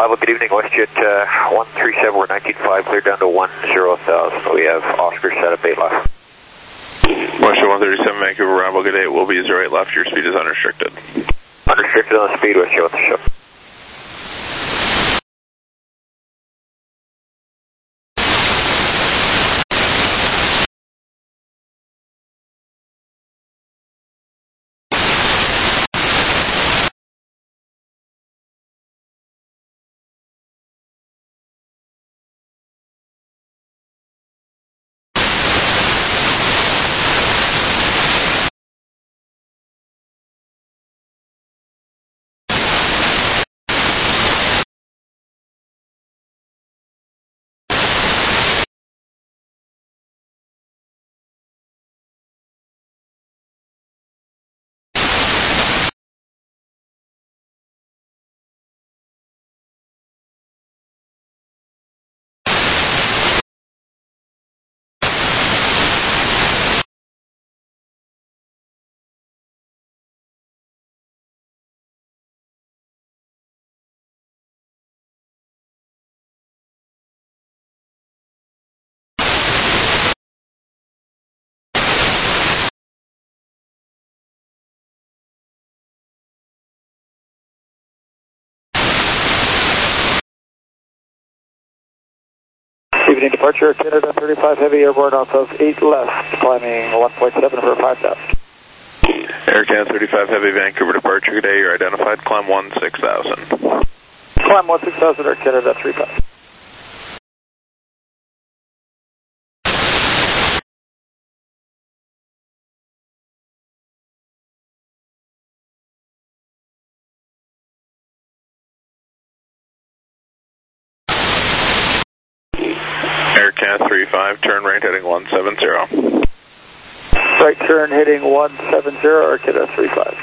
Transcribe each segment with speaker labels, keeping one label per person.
Speaker 1: Bravo, good evening, WestJet 137, we're 19.5, clear down to 10,000. We have Oscar set up 8 left.
Speaker 2: WestJet 137, Vancouver, Bravo, good day. It will be 08 left, your speed is unrestricted.
Speaker 1: Unrestricted on the speed, WestJet 137. Evening departure, Canada 35 Heavy, airborne off of 8 left, climbing 1.7 for 5,000.
Speaker 2: Air Canada 35 Heavy, Vancouver departure, good day, you're identified, climb 16,000.
Speaker 1: Climb 16,000, Air Canada 35.
Speaker 2: Air Canada 35, turn right heading 170.
Speaker 1: Right turn heading 170, Air Canada 35.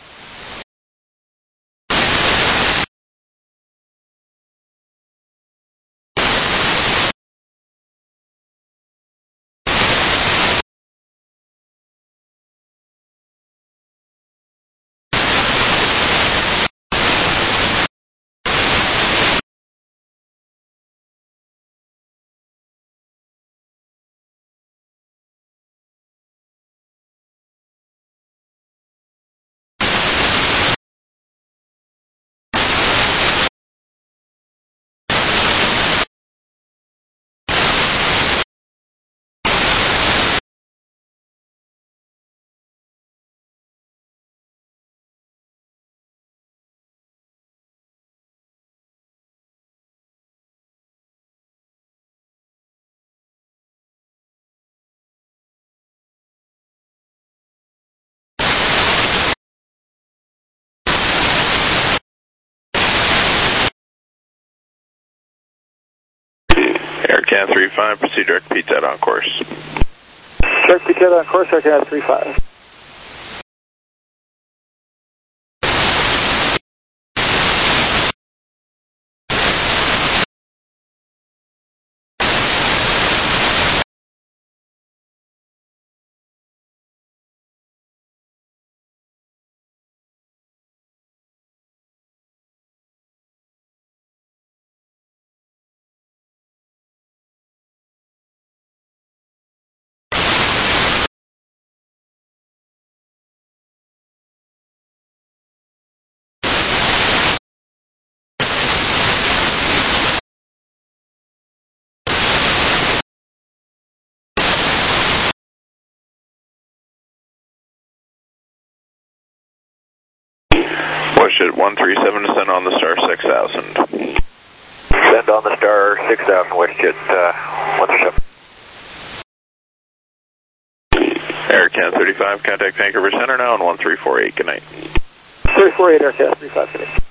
Speaker 2: Air Canada 35, proceed direct PTED on course.
Speaker 1: Direct PTED on course, Air Canada 35.
Speaker 2: WestJet 137, descend on the star 6,000.
Speaker 1: Send on the star 6,000, WestJet 137.
Speaker 2: Air Canada 35, contact Vancouver Center now on 1348, good night.
Speaker 1: 348, Air Canada 35, good night.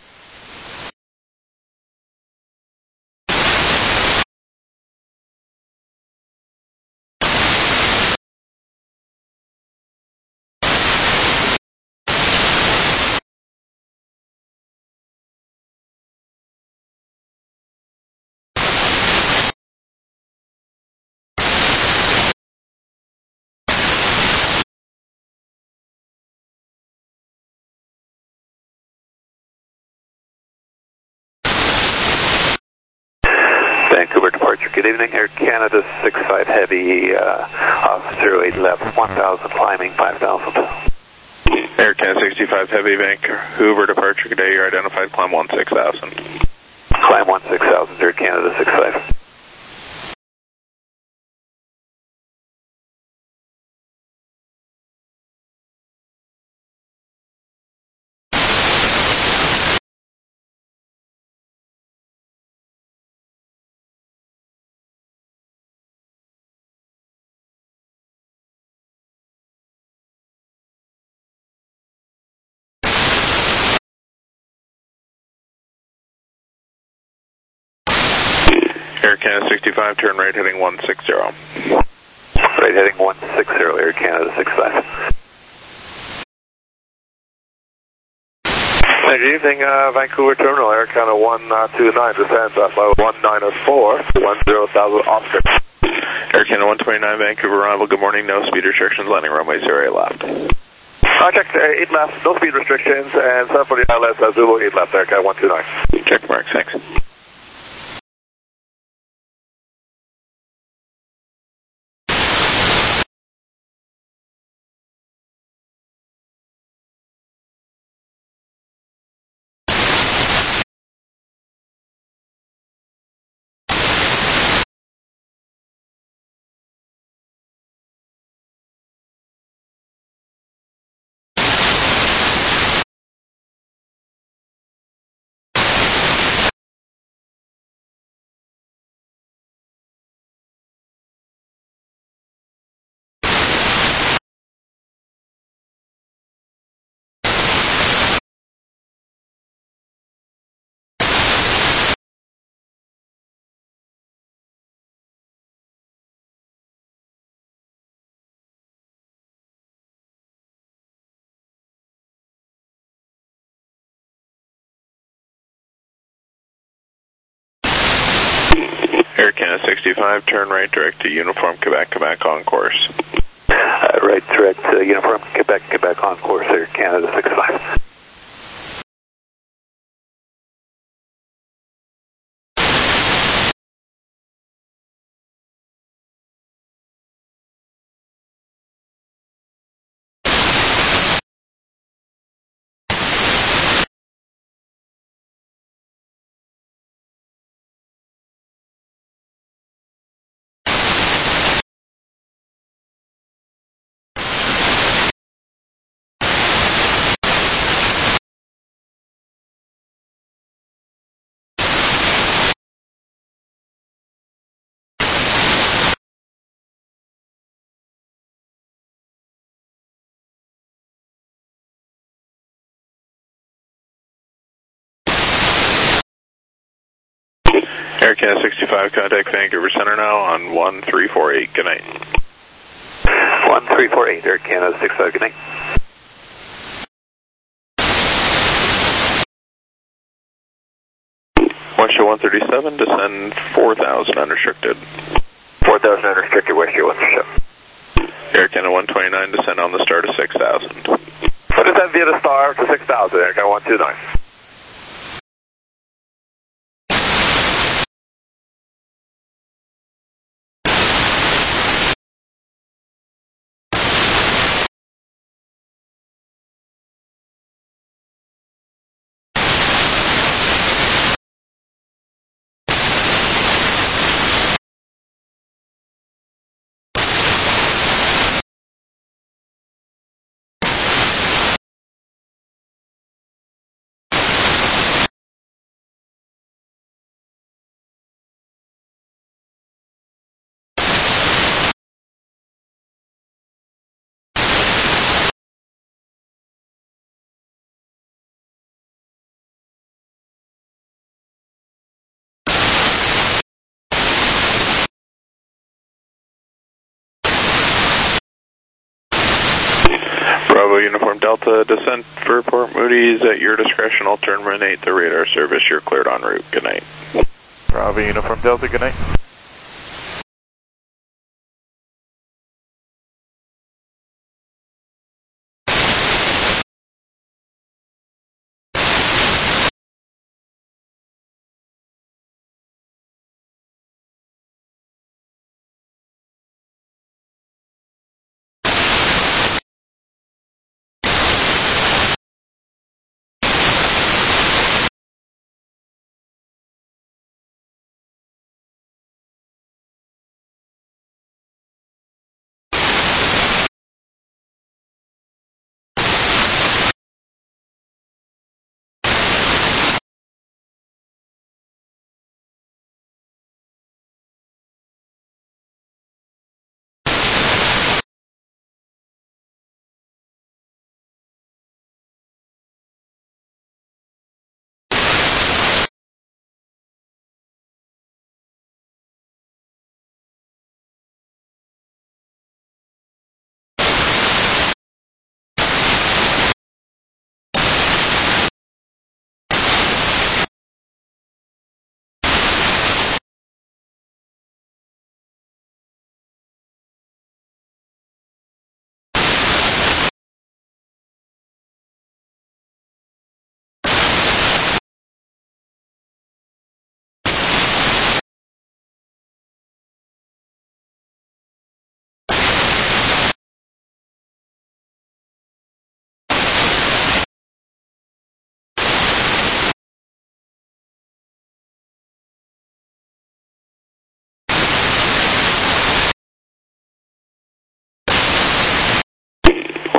Speaker 3: Good evening, Air Canada 65 Heavy, off 08 left, 1000, climbing 5000.
Speaker 2: Air Canada 65 Heavy, Vancouver departure, good day, you're identified, climb 16,000.
Speaker 3: Climb 16,000, Air Canada 65.
Speaker 2: Air Canada 65, turn right heading 160.
Speaker 3: Right heading 160, Air Canada 65.
Speaker 4: Good evening, Vancouver Terminal, Air Canada 129, descends at level 194, 10,000 Oscar.
Speaker 2: Air Canada 129, Vancouver arrival, good morning, no speed restrictions, landing runway 08 left.
Speaker 4: Check 8 left, no speed restrictions, and 740 ILS, Zulu 8 left, Air Canada 129.
Speaker 2: Check mark, thanks. Air Canada 65, turn right direct to Uniform Quebec, Quebec on course.
Speaker 3: Right direct to Uniform Quebec, Quebec on course, Air Canada 65.
Speaker 2: Air Canada 65, contact Vancouver Center now on 1348, good night.
Speaker 3: 1348, Air Canada 65, good night.
Speaker 2: Westshore 137, descend 4,000 unrestricted.
Speaker 3: 4,000 unrestricted, Westshore 137.
Speaker 2: Air Canada 129, descend on the star to 6,000.
Speaker 4: Descend via the star to 6,000, Air Canada 129.
Speaker 2: Bravo Uniform Delta, descent for Port Moody's at your discretion. I'll terminate the radar service. You're cleared en route. Good night.
Speaker 4: Bravo Uniform Delta, good night.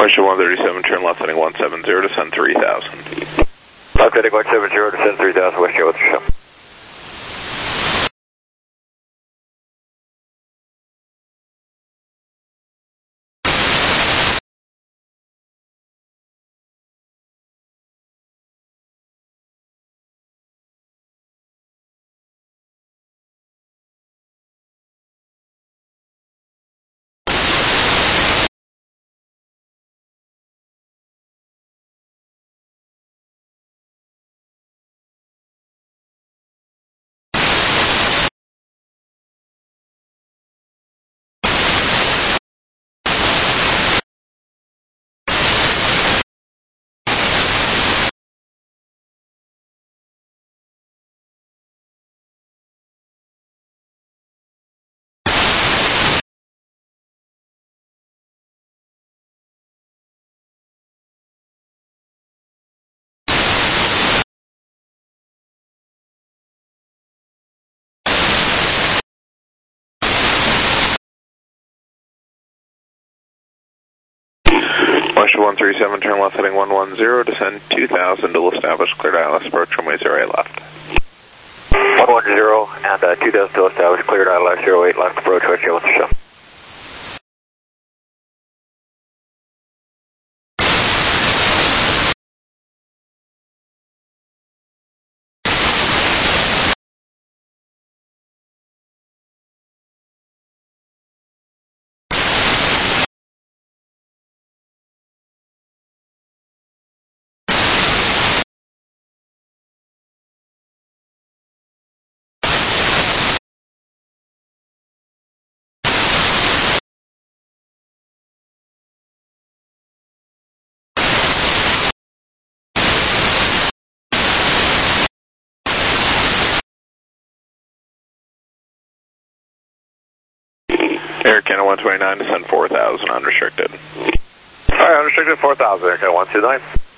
Speaker 2: Westjet 137, turn left heading 170, descend 3000.
Speaker 3: Left heading 170, descend 3000, Westjet, what's your show?
Speaker 2: Westjet 137, turn left heading 110, descend 2000, dual established, cleared ILS approach, runway 08 left.
Speaker 3: 110 and 2000 dual established, cleared ILS 08 left approach, Westjet, what's your show?
Speaker 2: Air Canada 129, descend 4000, unrestricted.
Speaker 4: Alright, unrestricted 4000, Air Canada 129.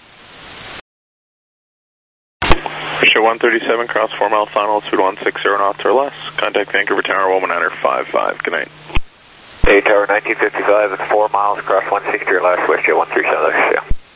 Speaker 2: Westjet 137, cross 4 mile final, speed 160 knots or less. Contact Vancouver Tower, Woman 55. Good night.
Speaker 3: A Tower 1955 at 4 miles across 160 or less, Westjet 137, yeah.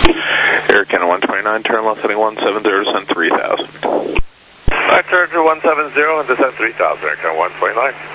Speaker 2: Air Canada 129, turn left heading 170, descend 3000.
Speaker 4: I turn to 170 and descend 3000, Air Canada 129.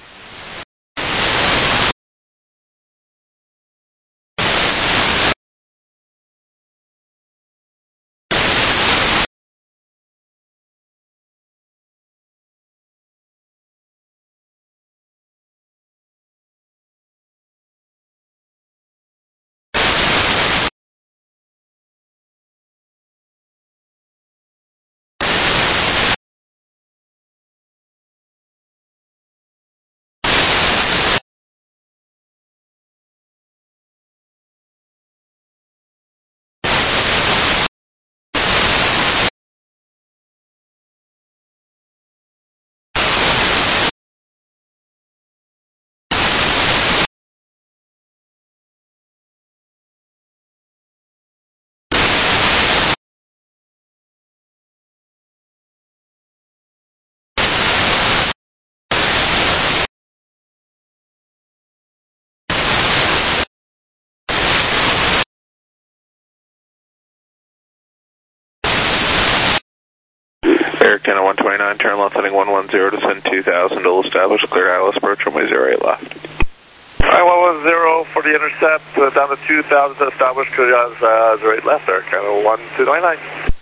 Speaker 2: Air Canada 129, turn left heading 110, descend 2000, will establish clear ILS approach, runway 08 left.
Speaker 4: Alright, 110 for the intercept, down to 2000, established clear as 08 left, Air Canada 1299.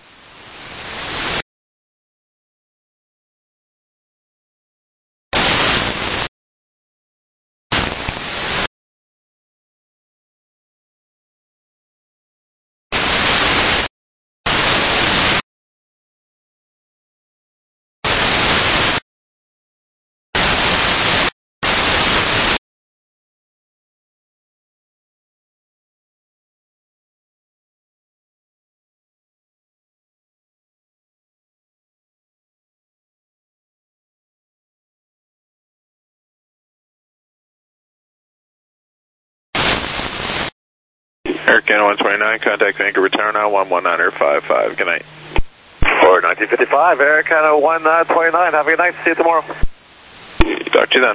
Speaker 2: Air Canada 129, contact Vancouver Tower now, 119.55, good night.
Speaker 4: For 1955, Air Canada 129, have a good night, see you tomorrow.
Speaker 2: Talk to you then.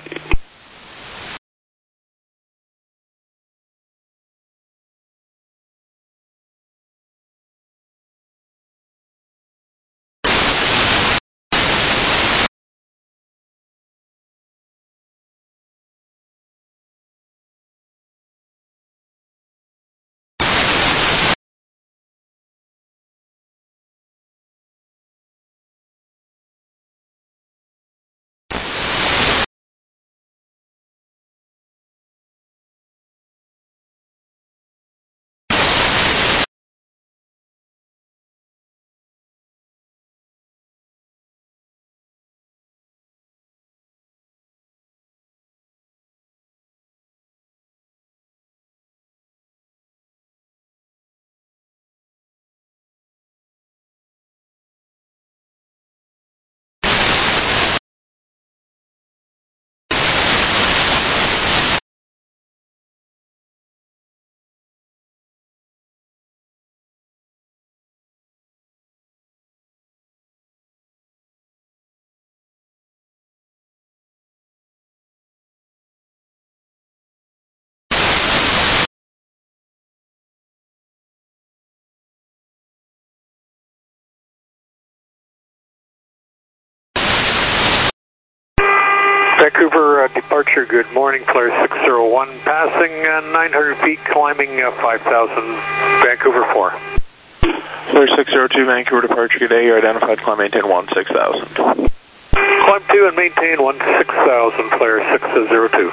Speaker 1: Vancouver departure, good morning, Flare 601, passing 900 feet, climbing 5,000, Vancouver 4.
Speaker 2: Flare 602, Vancouver departure, good day, you're identified, climb maintain 16,000.
Speaker 1: Climb 2 and maintain 16,000, Flare 602.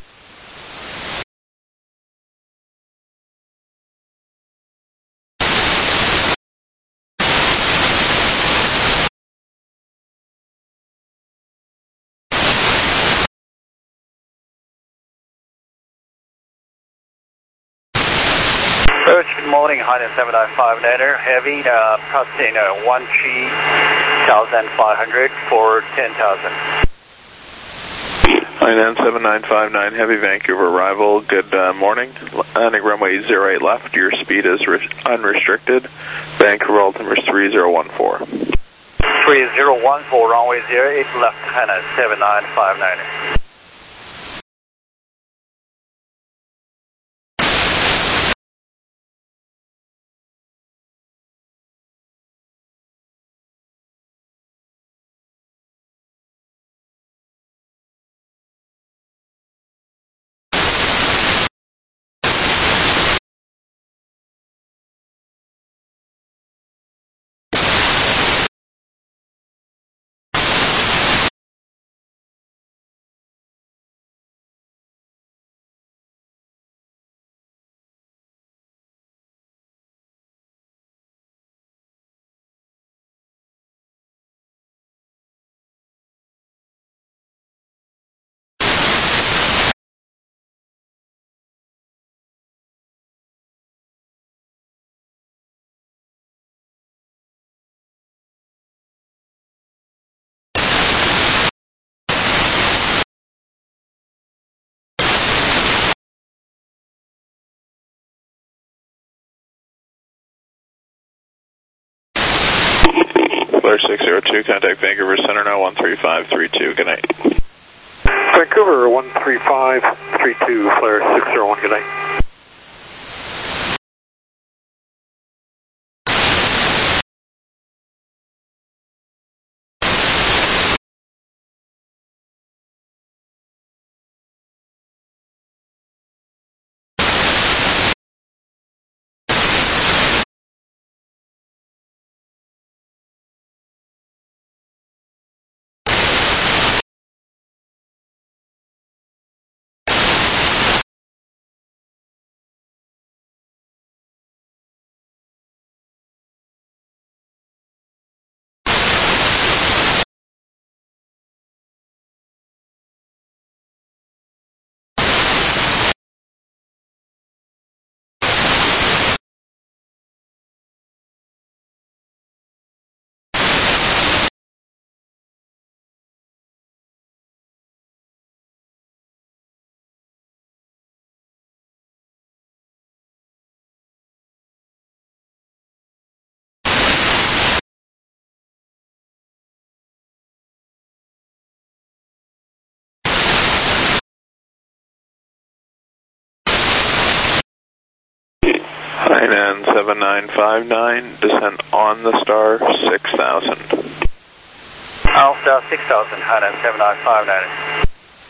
Speaker 5: Good morning, Highness 795 heavy, crossing 13,500 for 10,000.
Speaker 2: Highness 7959 heavy, Vancouver arrival, good morning. Landing runway 08 left, your speed is unrestricted. Vancouver altimeter 3014.
Speaker 5: 3014, runway 08 left, Highness 7959.
Speaker 2: Flare 602, contact Vancouver Center now 13532. Good night.
Speaker 3: Vancouver 13532, Flare 601. Good night.
Speaker 2: Hainan 7959, descent on the star 6000.
Speaker 5: Alpha 6000, Hainan 7959.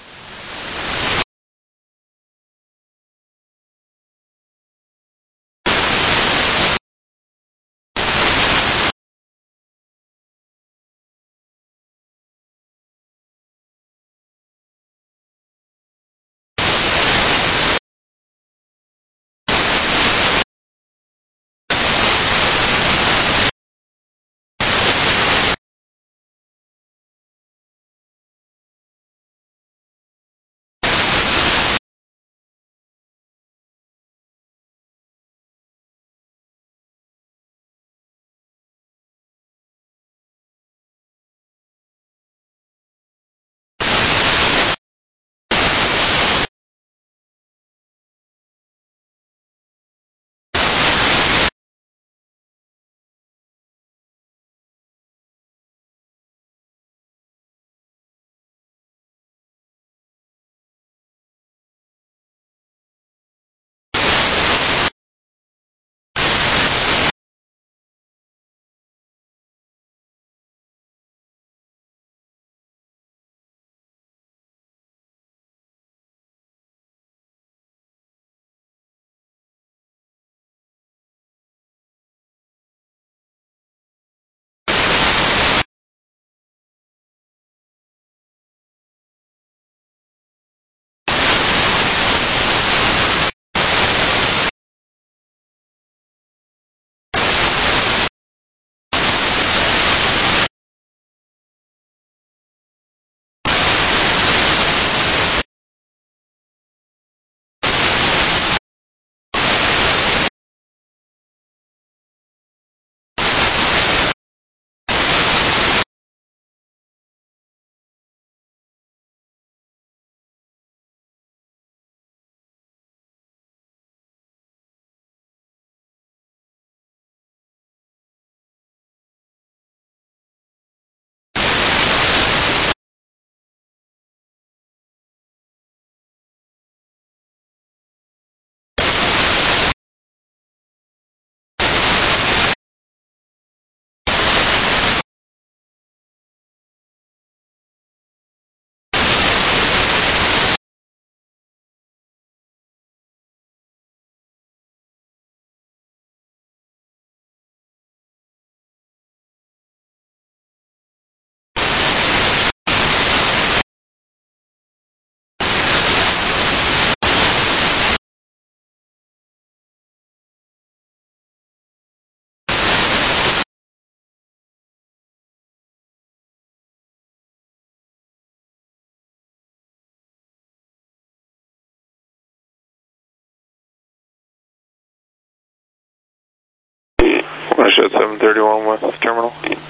Speaker 2: Russia 731 West Terminal.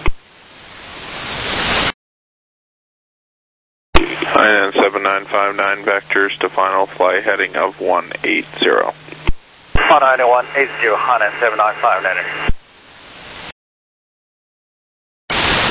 Speaker 2: Hainan 7959, vectors to final flight heading of 180.
Speaker 5: 19180, Hainan 7959.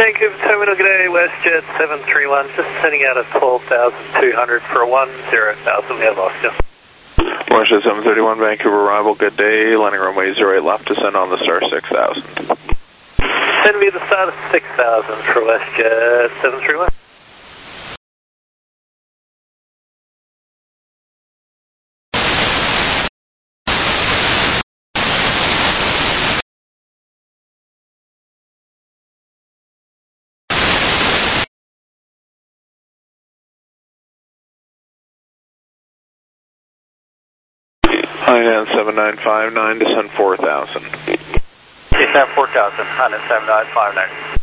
Speaker 3: Vancouver Terminal, good day, WestJet 731, just sending out a 12,200 for a 10,000, we have lost you.
Speaker 2: WestJet 731, Vancouver arrival, good day, landing runway 08 left, descend on the star 6000.
Speaker 3: Send me the start of 6,000 for WestJet 731.
Speaker 2: Hainan 7959, descend 4000.
Speaker 5: Descend 4000, Hainan 7959.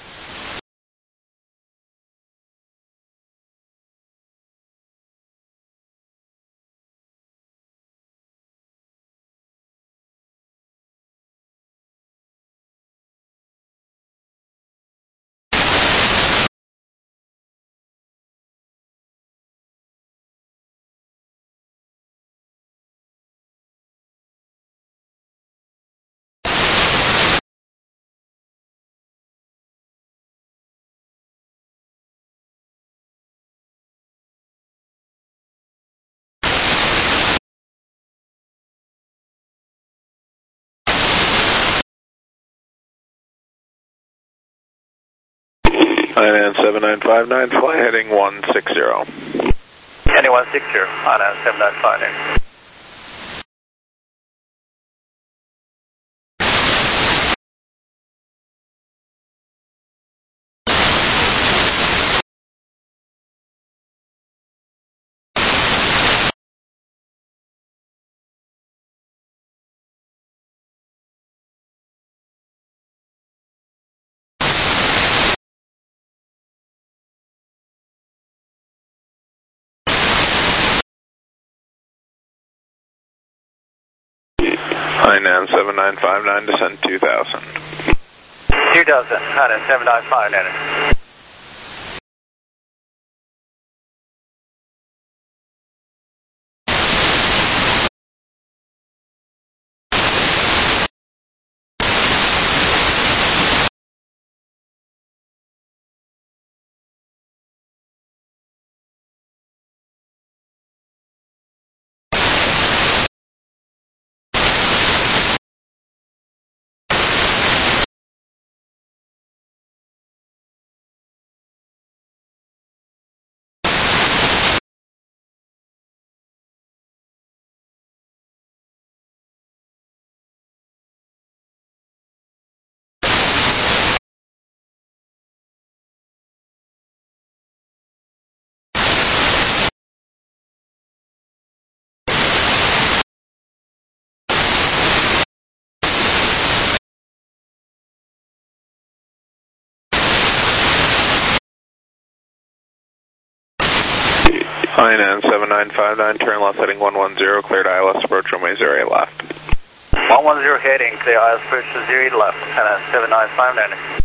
Speaker 2: Hainan 7959, fly heading 160.
Speaker 5: Heading 160, Hainan 7959.
Speaker 2: Hainan 7959, descend 2000.
Speaker 5: 2000, Hainan 7959.
Speaker 2: Hainan 7959, turn left heading 110, cleared ILS approach runway 08 left.
Speaker 5: 110 heading, clear ILS approach to 08 left, Hainan 7959.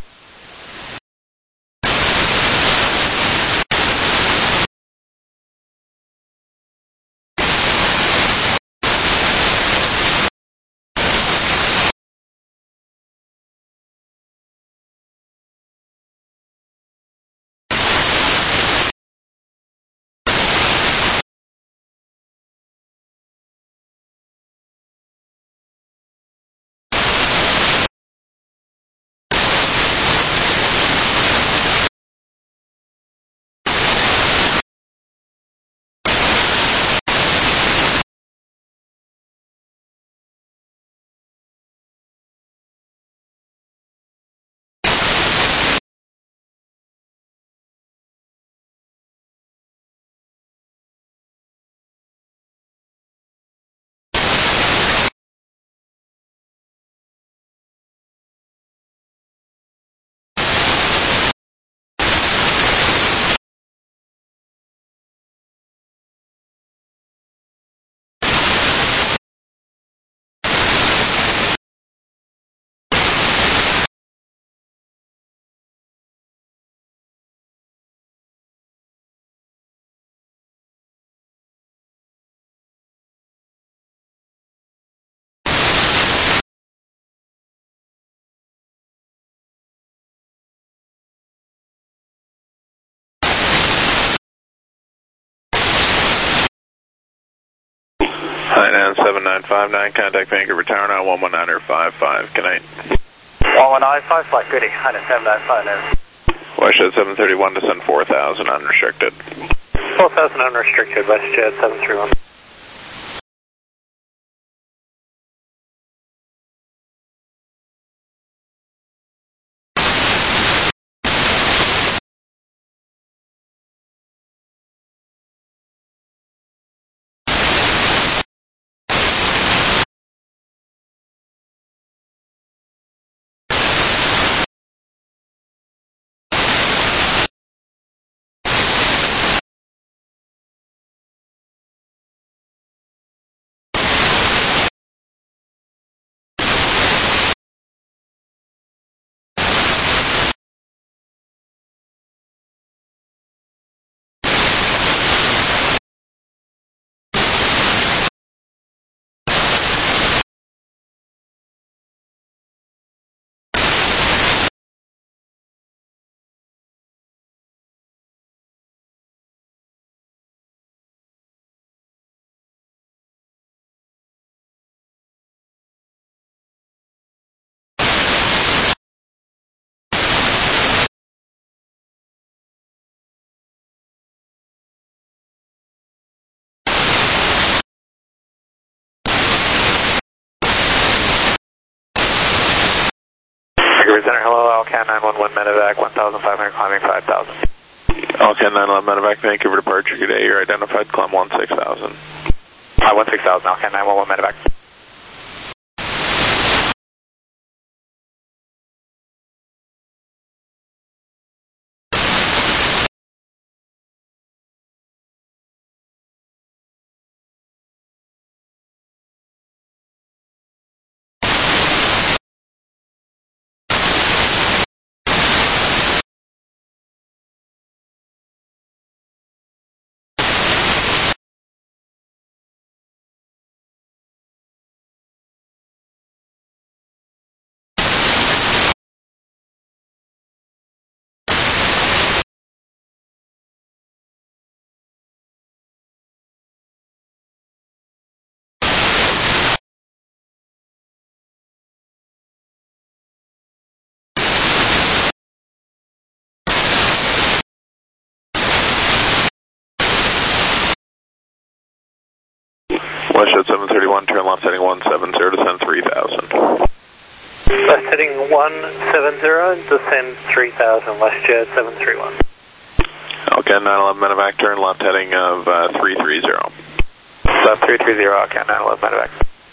Speaker 2: 7959, contact Vancouver Tower now, 119.55. Good night.
Speaker 5: 119.55, flight goody, 7959.
Speaker 2: WestJet 731, descend 4,000, unrestricted.
Speaker 3: 4,000 unrestricted, WestJet 731.
Speaker 4: Center, hello, Alcan 911 medevac, 1,500 climbing 5,000.
Speaker 2: Alcan 911 medevac, Vancouver departure, good day, you're identified, climb 16,000.
Speaker 4: 16,000, Alcan 911 medevac.
Speaker 2: WestJet 731, turn left heading 170, descend 3,000.
Speaker 3: Left heading 170, descend 3,000, WestJet 731.
Speaker 2: Alcan 911 medevac, turn left heading of 330.
Speaker 4: Left 330, Alcan 911 medevac.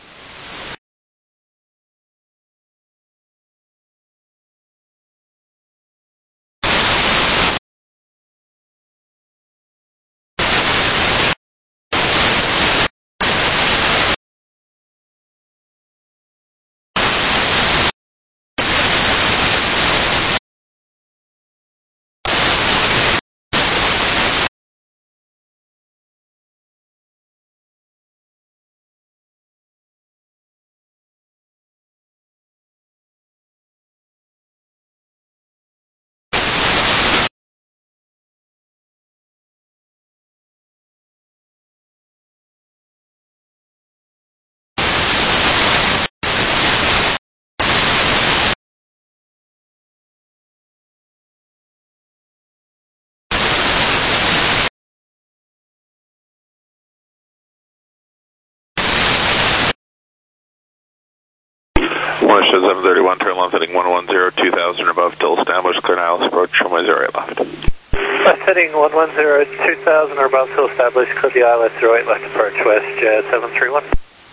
Speaker 2: WestJet 731, turn left heading 110, 2,000 or above, still established, clear Niles approach, runway 08 left.
Speaker 3: Left heading 110, 2,000 or above, still established, clear the ILS 08 left approach, WestJet 731.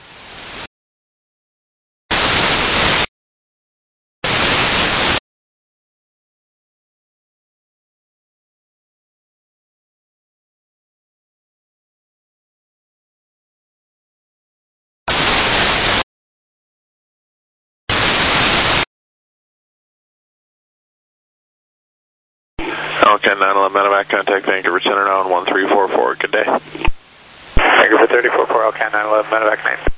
Speaker 2: Alcan 911 medevac, contact Vancouver Center now on 1344, good day.
Speaker 4: Vancouver 344, Alcan 911 medevac 9.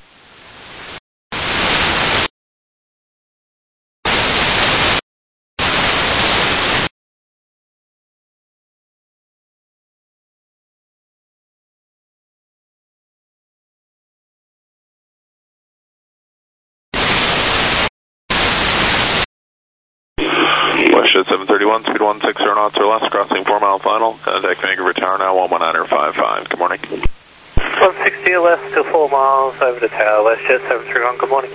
Speaker 2: WestJet 731, speed 160 knots or less, crossing 4 mile final. Contact Vancouver Tower now, 119.55. Good morning.
Speaker 3: 160 or less to 4 miles over the tower, WestJet 731, good morning.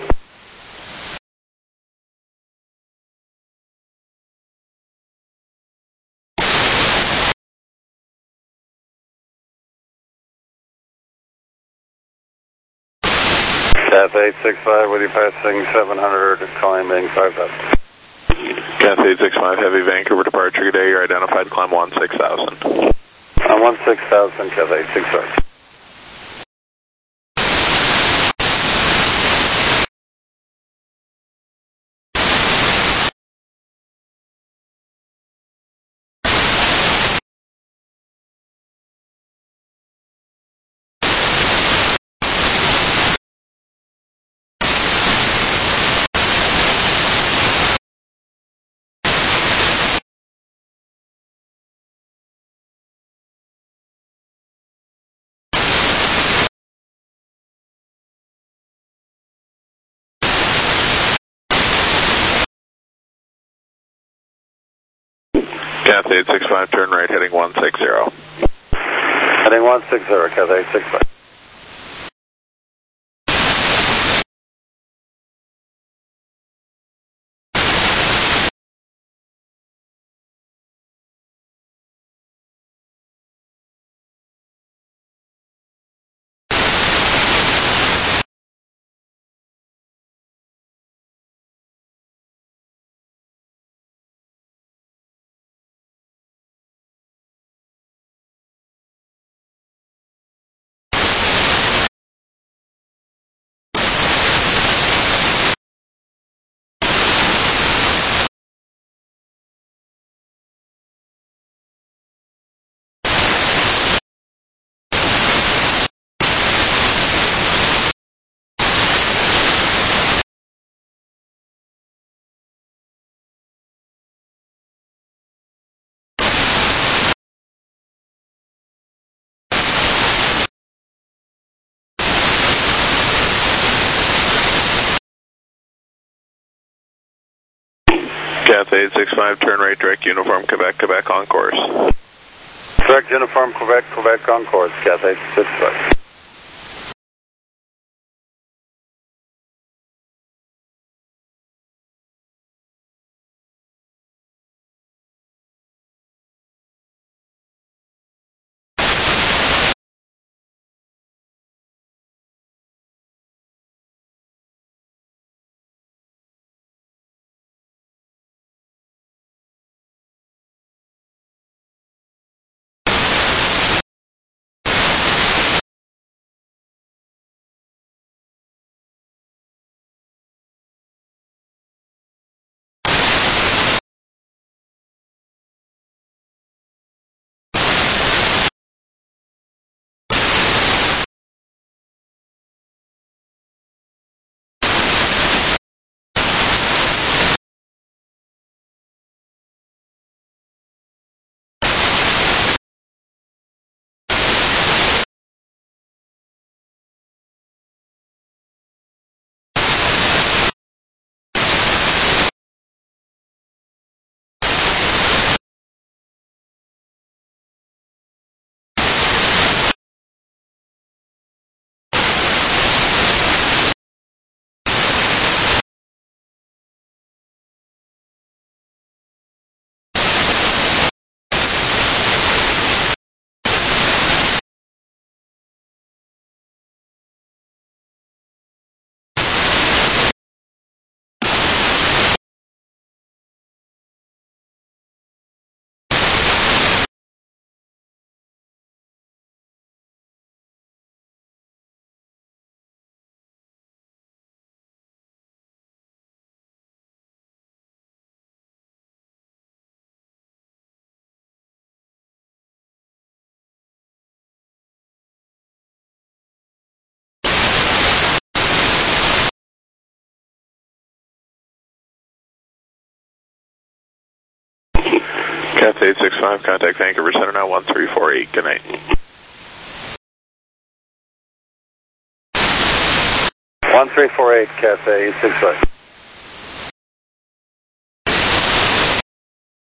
Speaker 6: Cathay 865, with you passing 700, climbing 5,000.
Speaker 2: Cathay 865, heavy Vancouver departure today, you're identified, climb 16,000.
Speaker 6: I'm 16,000, Cathay 865.
Speaker 2: Cathay 865, turn right, heading 160.
Speaker 6: Heading 160, Cathay 865.
Speaker 2: Cathay 865, turn right, direct uniform, Quebec, Quebec on course.
Speaker 6: Direct uniform, Quebec, Quebec on course, Cathay 865.
Speaker 2: Cathay 865, contact Vancouver Center now, 1348. Good night.
Speaker 6: 1348, Cathay 865.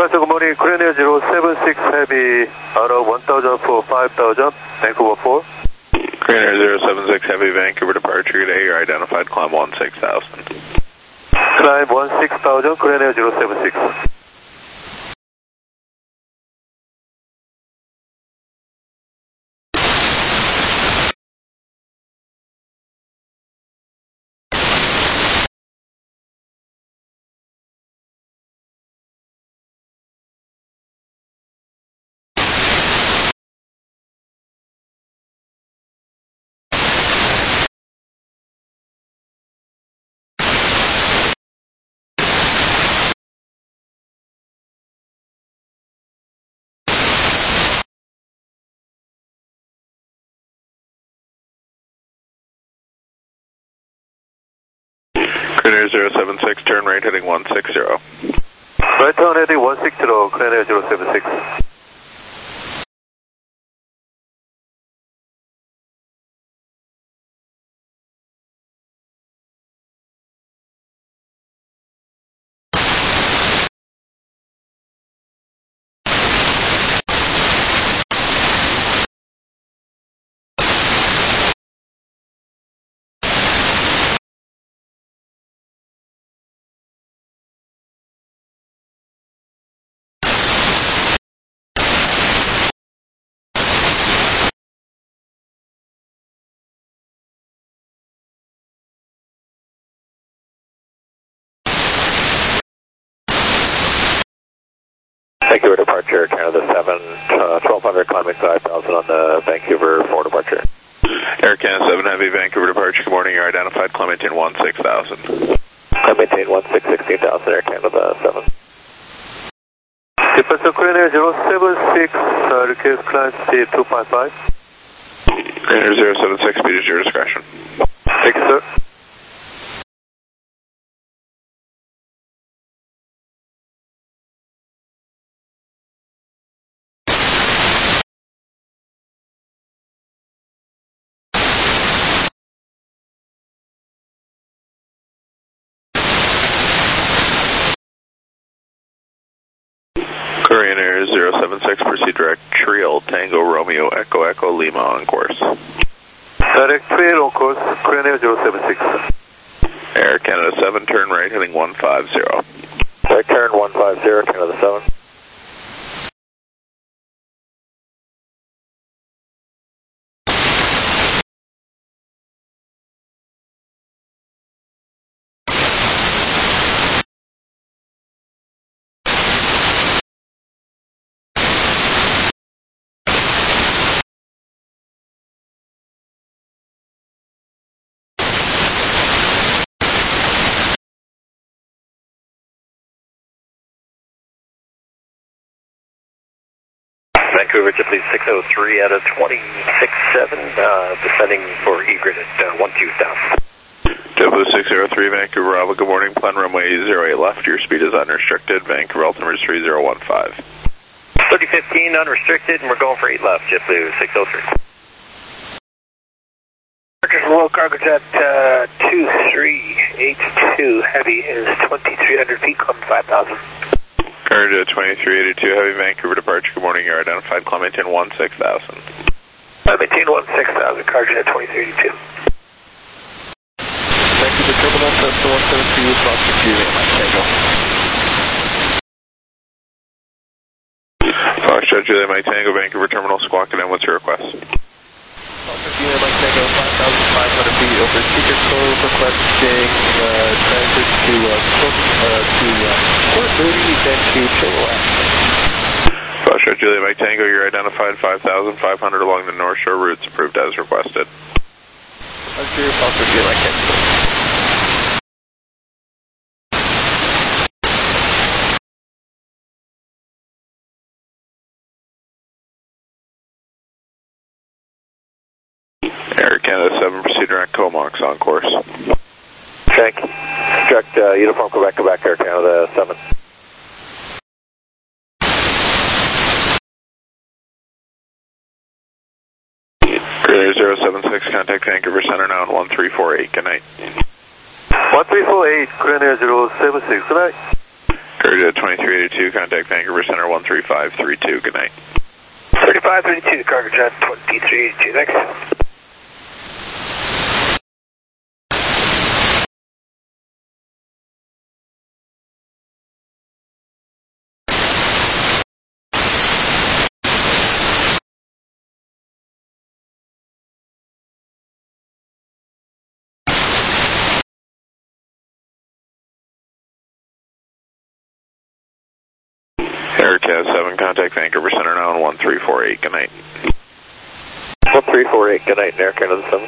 Speaker 4: Departure, good morning. Korean Air 076 Heavy out of 1000 for 5000, Vancouver 4.
Speaker 2: Korean Air 076 Heavy, Vancouver departure. Today you're identified, climb 16,000.
Speaker 4: Climb 16,000, Korean Air 076.
Speaker 2: Korean Air 076, turn right heading 160.
Speaker 4: Right turn heading 160, Korean Air 076.
Speaker 1: Vancouver departure, Canada 7, 1200, climbing 5000 on the Vancouver 4 departure.
Speaker 2: Air Canada 7 Heavy, Vancouver departure. Good morning, you're identified, climb maintain 16,000.
Speaker 1: Climb maintain 16,000, Air Canada 7.
Speaker 4: Departure, Korean Air 076, request climb speed 255.
Speaker 2: Korean Air 076, speed is your discretion.
Speaker 4: Thank you, sir.
Speaker 2: Korean Air 076, proceed direct Trial, Tango Romeo, Echo Echo Lima on course.
Speaker 4: Direct trail on course, Korean Air 076.
Speaker 2: Air Canada 7, turn right heading 150.
Speaker 1: Right turn 150, Canada 7.
Speaker 3: Vancouver, JetBlue 603 out of 26.7, descending for egret at 12,000.
Speaker 2: JetBlue 603, Vancouver Bravo, good morning, plan runway 08 left, your speed is unrestricted, Vancouver altimeter is 3015.
Speaker 3: 3015 unrestricted, and we're going for 8 left, JetBlue 603.
Speaker 7: Low cargo jet 2382 heavy is 2,300 feet, climb 5,000.
Speaker 2: Cargo jet 2382 heavy, Vancouver departure, good morning, you're identified, climb maintain 16,000.
Speaker 7: I maintain 16,000, cargo jet 2382.
Speaker 1: Vancouver terminal, Cessna 172, Foster Juliet, Mike Tango.
Speaker 2: Foxtrot Juliet, Mike Tango, Vancouver terminal, squawk it in, what's your request?
Speaker 1: Foster Juliet, Mike Tango, 5,500 feet over Secret Cove, requesting transfer to Port Moody, then to Chilliwack.
Speaker 2: Foxtrot Juliet, Mike Tango, you're identified, 5,500 along the North Shore routes, approved as requested.
Speaker 1: Foster Juliet, Mike Tango.
Speaker 2: Air Canada 7, proceed direct Comox on course.
Speaker 1: Check. Direct uniform Quebec, Air Canada 7.
Speaker 2: Air 076, contact Vancouver Center now in 1348, good night.
Speaker 4: 1348, Korean Air 076, good night.
Speaker 2: Courage 2382, contact Vancouver Center 13532. Good night.
Speaker 7: 3532, cargo jet 2382, thanks.
Speaker 2: Aircast 7, contact Vancouver Center now on 1348. Good night.
Speaker 3: 1348, good night, Air Canada 7.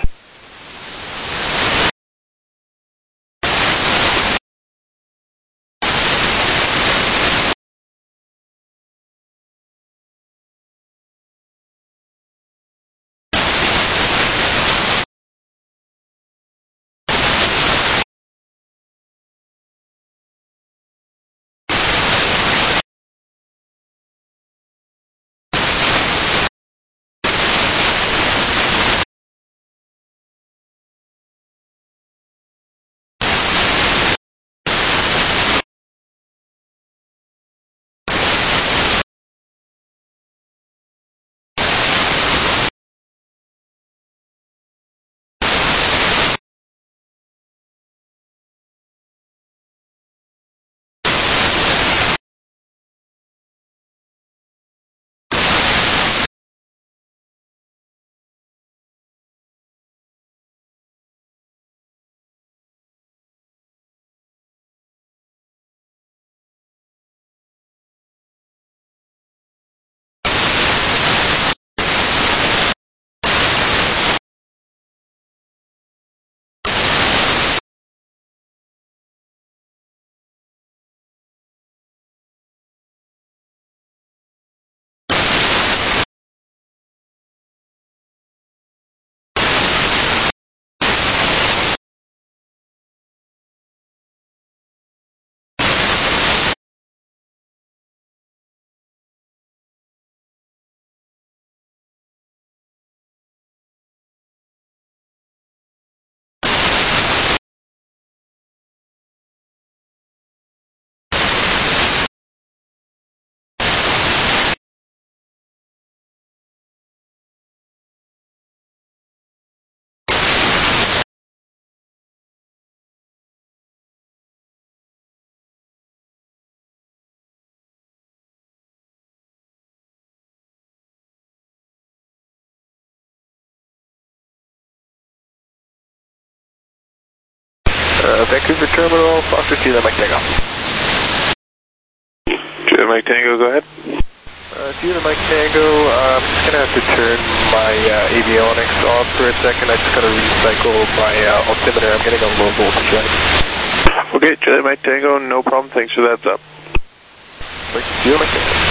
Speaker 1: Vancouver Terminal, Foster Kilo Mike Tango.
Speaker 2: Kilo Mike Tango, go ahead.
Speaker 1: Kilo Mike Tango, I'm just going to have to turn my avionics off for a second. I just got to recycle my altimeter. I'm getting a low voltage right.
Speaker 2: Okay, Kilo Mike Tango, no problem. Thanks for that up.
Speaker 1: Kilo Mike Tango.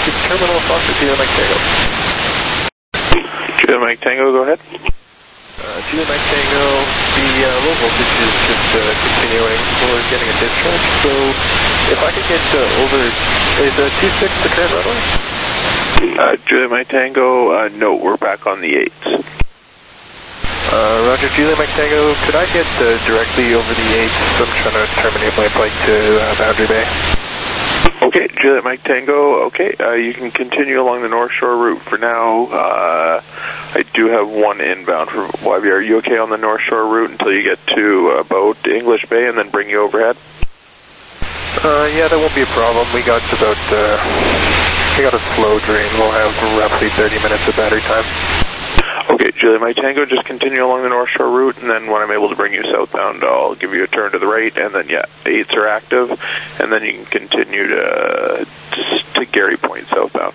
Speaker 1: to Terminal Foster Juliet Mike Tango.
Speaker 2: Juliet Mike Tango, go ahead.
Speaker 1: Juliet Mike Tango, the low voltage is just continuing. We're getting a discharge, so if I could get over, is 26 the current runway?
Speaker 2: Juliet Mike Tango, no, we're back on the 8s.
Speaker 1: Roger, Juliet Mike Tango, could I get directly over the 8s? I'm trying to terminate my flight to Boundary Bay.
Speaker 2: Okay, Juliet Mike Tango, okay, you can continue along the North Shore route for now. I do have one inbound for YB. Are you okay on the North Shore route until you get to about English Bay and then bring you overhead?
Speaker 1: Yeah, that won't be a problem. We got about, we got a slow drain. We'll have roughly 30 minutes of battery time.
Speaker 2: Okay, Juliet Mike Tango, just continue along the North Shore route, and then when I'm able to bring you southbound, I'll give you a turn to the right, and then, yeah, 8s are active, and then you can continue to Gary Point southbound.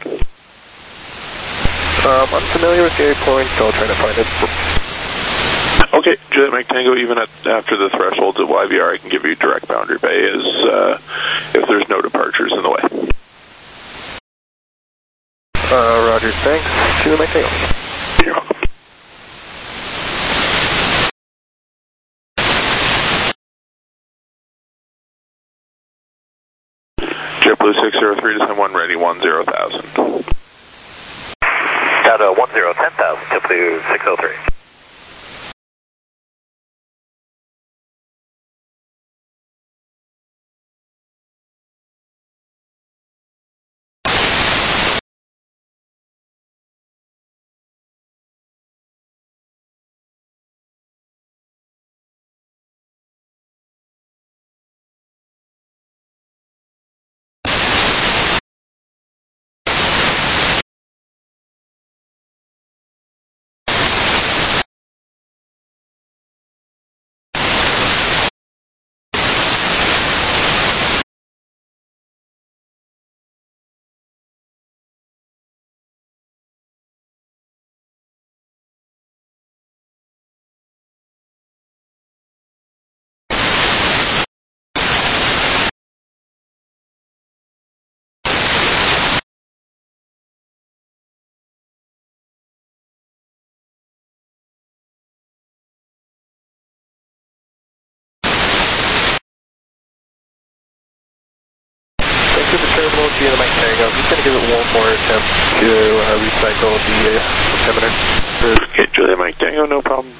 Speaker 1: I'm familiar with Gary Point, so I'll try to find it.
Speaker 2: Okay, Juliet Mike Tango, even after the thresholds at YVR, I can give you direct Boundary Bay if there's no departures in the way.
Speaker 1: Roger, thanks. Juliet Mike Tango.
Speaker 2: You're welcome. JetBlue 603 to 1 ready 10,000.
Speaker 3: Down to 10,000, JetBlue 603.
Speaker 1: To the terminal, Juliet Mike Tango. I'm just going to give it one more attempt to recycle the altimeter.
Speaker 2: Okay, Juliet Mike Tango, no problem.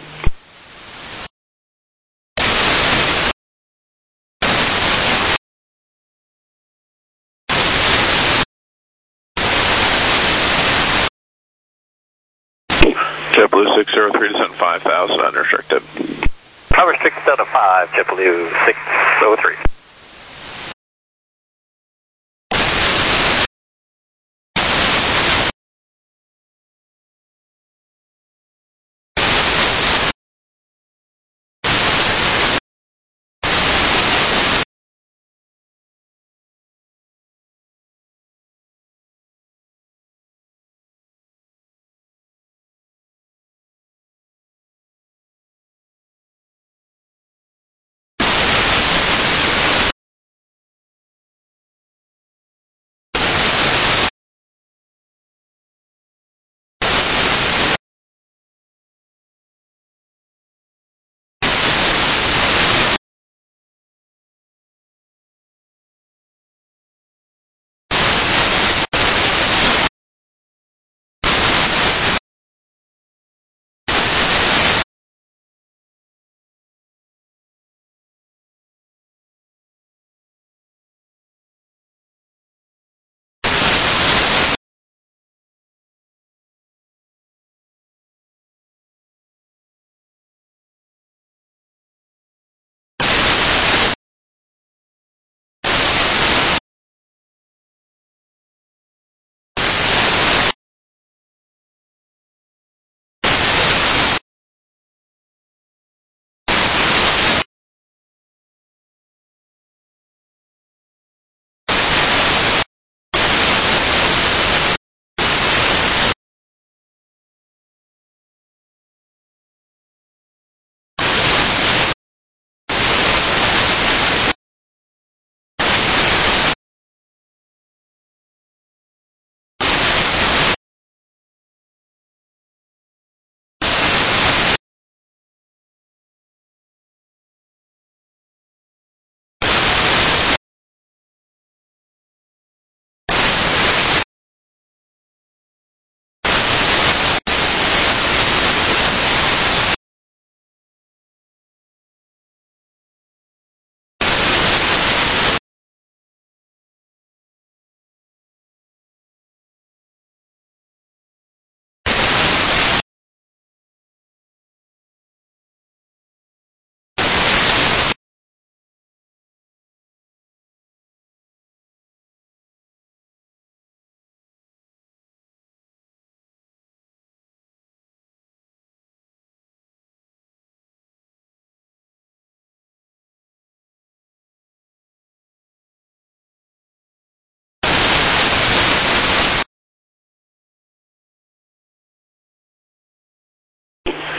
Speaker 2: JetBlue 603 to 5,000 unrestricted.
Speaker 3: Unrestricted down to 5, JetBlue 603.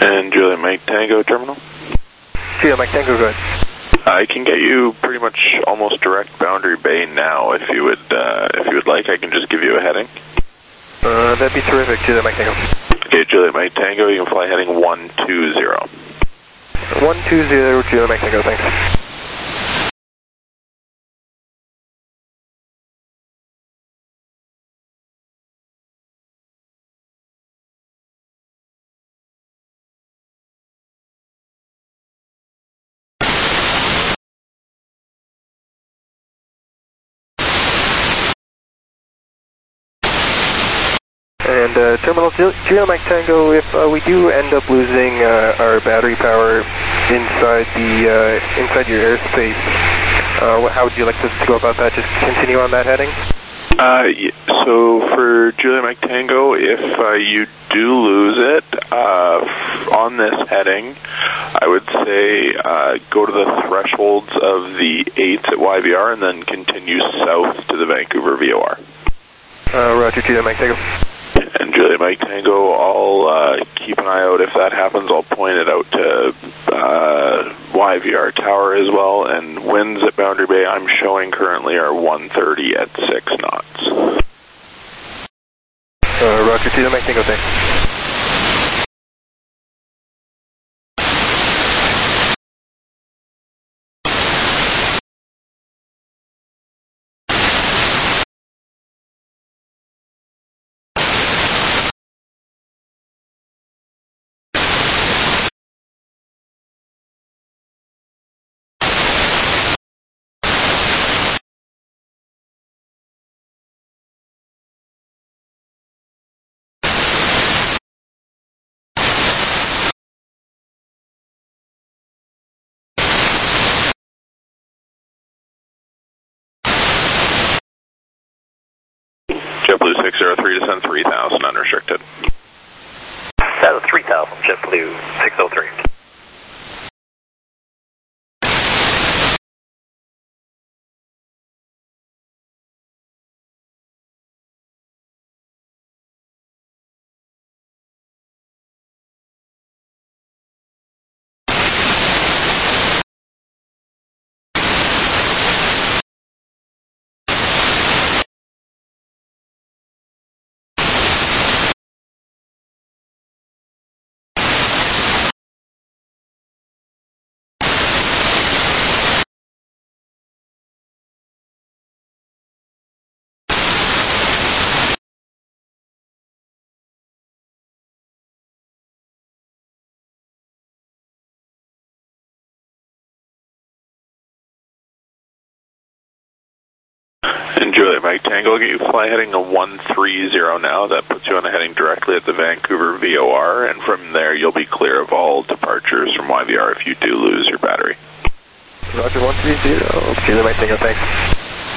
Speaker 2: And Juliet Mike Tango terminal.
Speaker 1: Juliet Mike Tango, go ahead.
Speaker 2: I can get you pretty much almost direct Boundary Bay now if you would like. I can just give you a heading.
Speaker 1: That'd be terrific, Juliet Mike Tango.
Speaker 2: Okay, Juliet Mike Tango, you can fly heading 120.
Speaker 1: 120, Juliet Mike Tango, thanks. And Terminal Juliet Mike Tango, if we do end up losing our battery power inside your airspace, how would you like to go about that? Just continue on that heading?
Speaker 2: So for Juliet Mike Tango, if you do lose it on this heading, I would say go to the thresholds of the 8s at YVR and then continue south to the Vancouver VOR.
Speaker 1: Roger, Juliet Mike Tango.
Speaker 2: And Juliet Mike Tango, I'll keep an eye out. If that happens, I'll point it out to YVR Tower as well. And winds at Boundary Bay I'm showing currently are 130 at 6 knots.
Speaker 1: Roger, Juliet Mike Tango, thanks.
Speaker 2: JetBlue 603, descend 3000 unrestricted.
Speaker 3: That was 3000, JetBlue 603.
Speaker 2: And Juliet Mike Tango, I'll get you fly heading to 130 now. That puts you on a heading directly at the Vancouver VOR, and from there you'll be clear of all departures from YVR if you do lose your battery.
Speaker 1: Roger, 130. Juliet Mike Tango, thanks.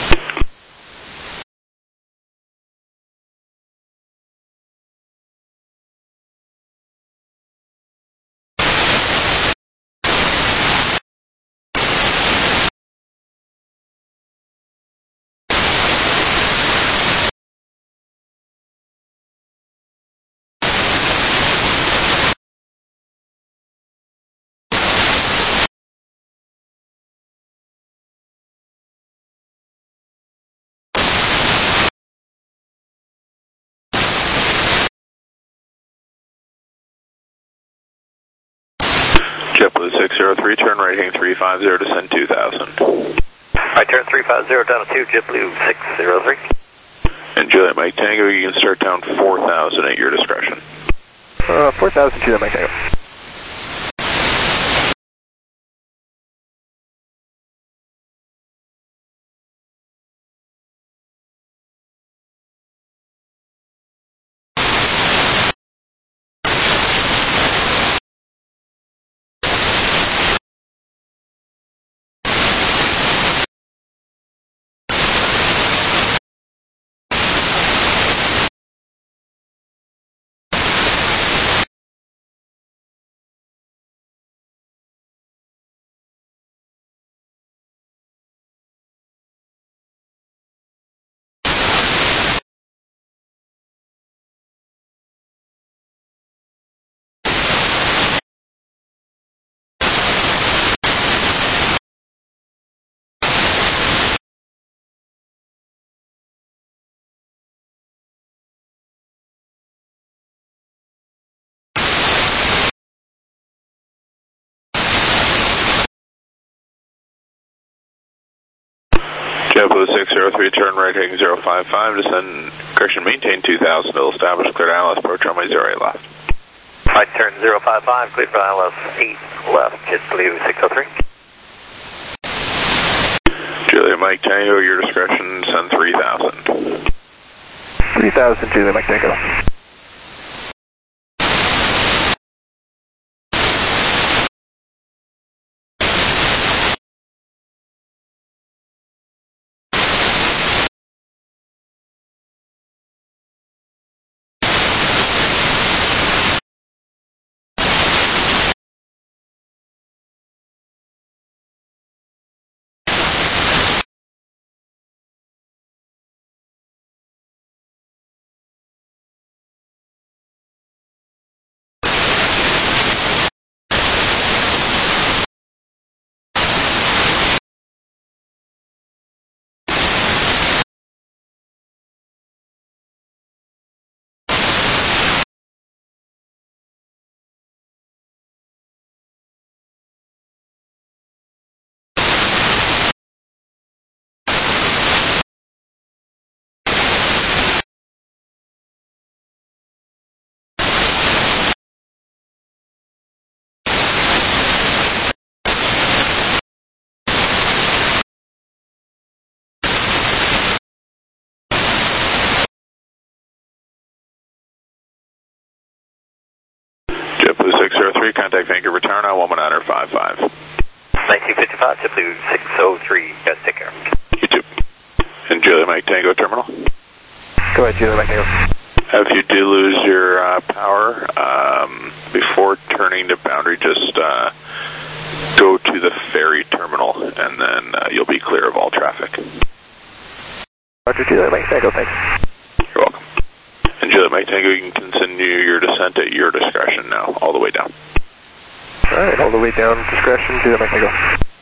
Speaker 2: JetBlue 603, turn right heading 350, descend 2000.
Speaker 3: Right turn 350 down to 2, JetBlue 603.
Speaker 2: And Juliet Mike Tango, you can start down 4000 at your discretion.
Speaker 1: 4000, Juliet Mike Tango.
Speaker 2: JetBlue 603, turn right heading 055, descend, correction, maintain 2000, will establish clear to ILS, approach runway 08 left.
Speaker 3: Right turn 055, clear for ILS 8 left, JetBlue 603.
Speaker 2: Juliet Mike Tango, your discretion, send 3000.
Speaker 1: 3000, Juliet Mike Tango.
Speaker 2: JetBlue 603, contact Vancouver Tower now, 11955.
Speaker 3: 1955, JetBlue 603, guys take care.
Speaker 2: You too. And Juliet Mike Tango terminal.
Speaker 1: Go ahead, Juliet Mike Tango.
Speaker 2: If you do lose your power, before turning to boundary, just go to the ferry terminal, and then you'll be clear of all traffic.
Speaker 1: Roger, Juliet Mike Tango, thanks.
Speaker 2: You're welcome. And Juliet Mike Tango, you can continue your descent at your discretion now, all the way down.
Speaker 1: All right, all the way down, discretion, Juliet Mike Tango.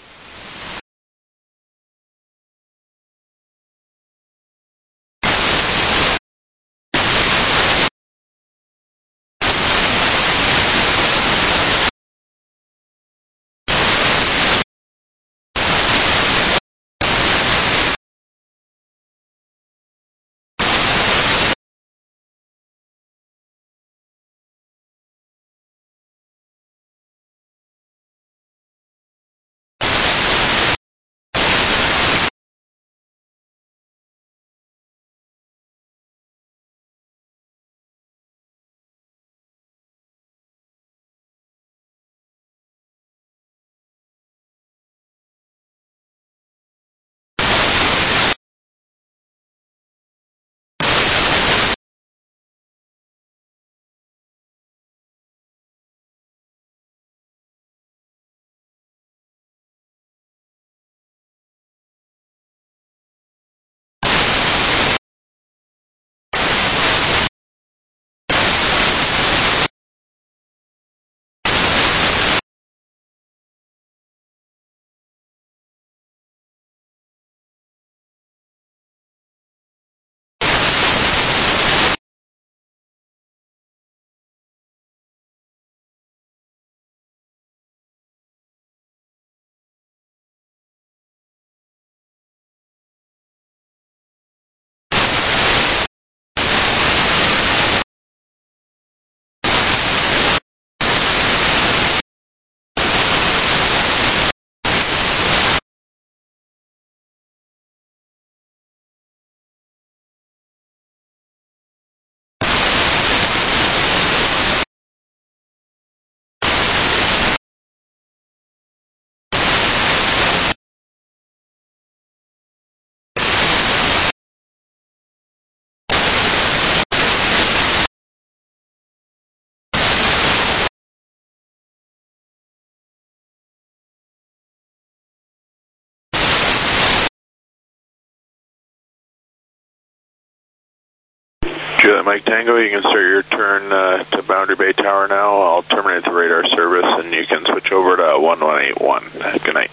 Speaker 2: Juliet Mike Tango, you can start your turn to Boundary Bay Tower now. I'll terminate the radar service, and you can switch over to 1181. Good night.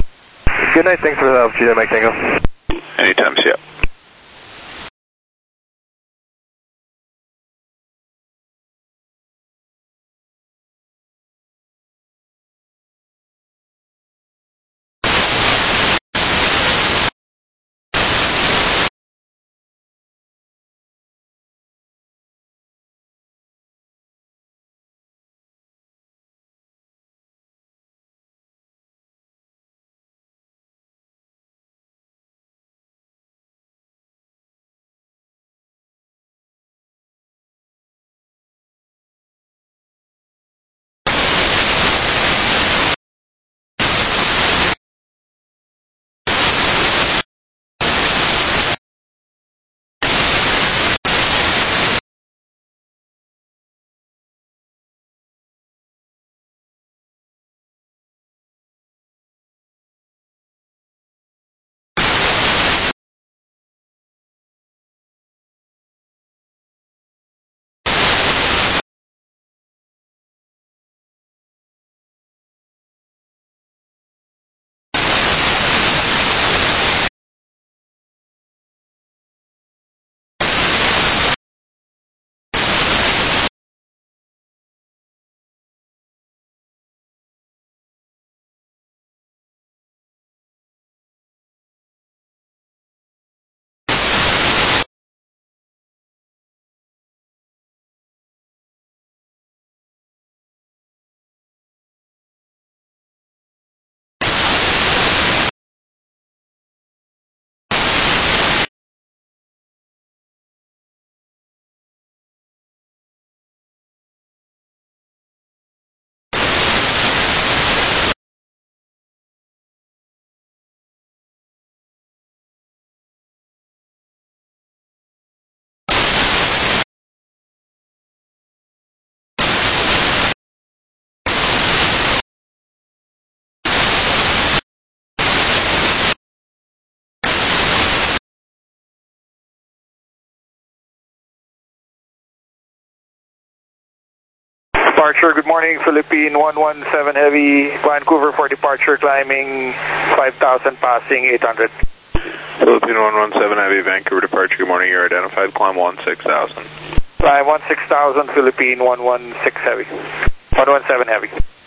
Speaker 1: Good night, thanks for the help, Juliet Mike Tango.
Speaker 2: Anytime, see ya.
Speaker 7: Departure, good morning, Philippine 117 Heavy, Vancouver for departure, climbing 5,000, passing 800.
Speaker 2: Philippine 117 Heavy, Vancouver departure, good morning, you're identified, climb 16,000.
Speaker 7: Climb 16,000, Philippine 116 Heavy, 117 Heavy.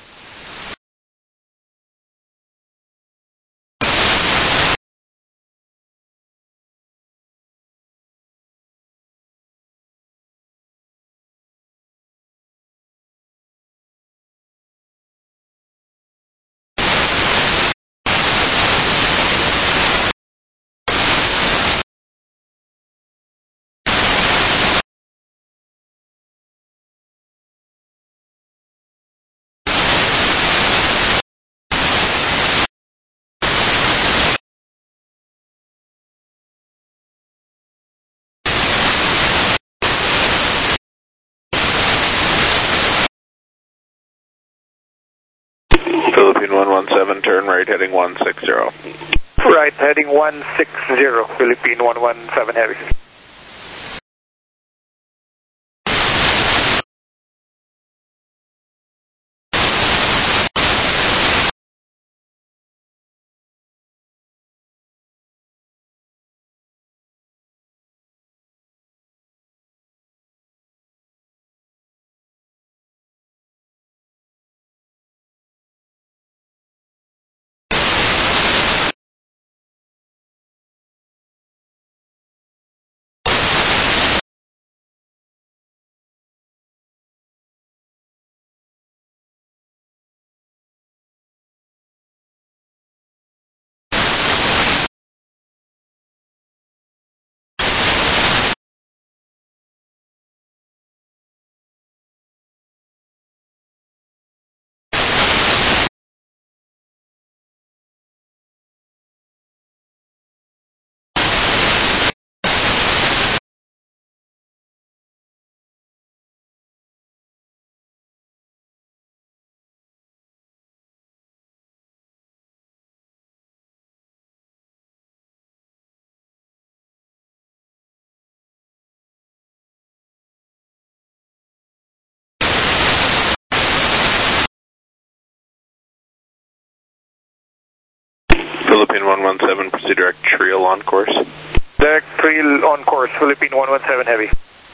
Speaker 2: Philippine 117, turn right, heading 160.
Speaker 7: Right, heading 160, Philippine 117 Heavy.
Speaker 2: Philippine 117, proceed direct trail on course.
Speaker 7: Direct trail on course, Philippine 117 Heavy.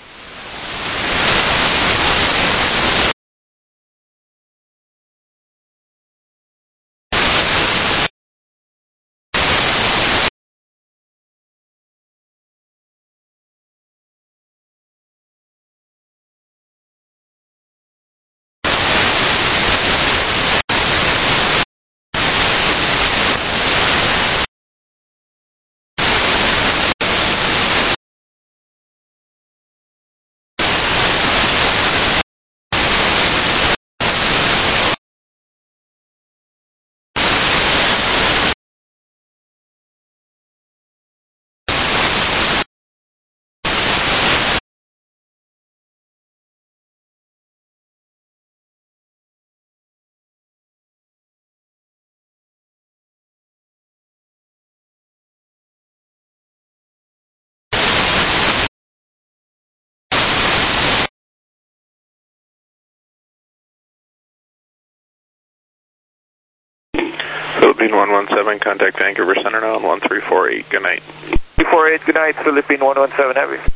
Speaker 2: Philippine 117, contact Vancouver Center now on 1348, good night.
Speaker 7: 348, good night, Philippine 117 Heavy.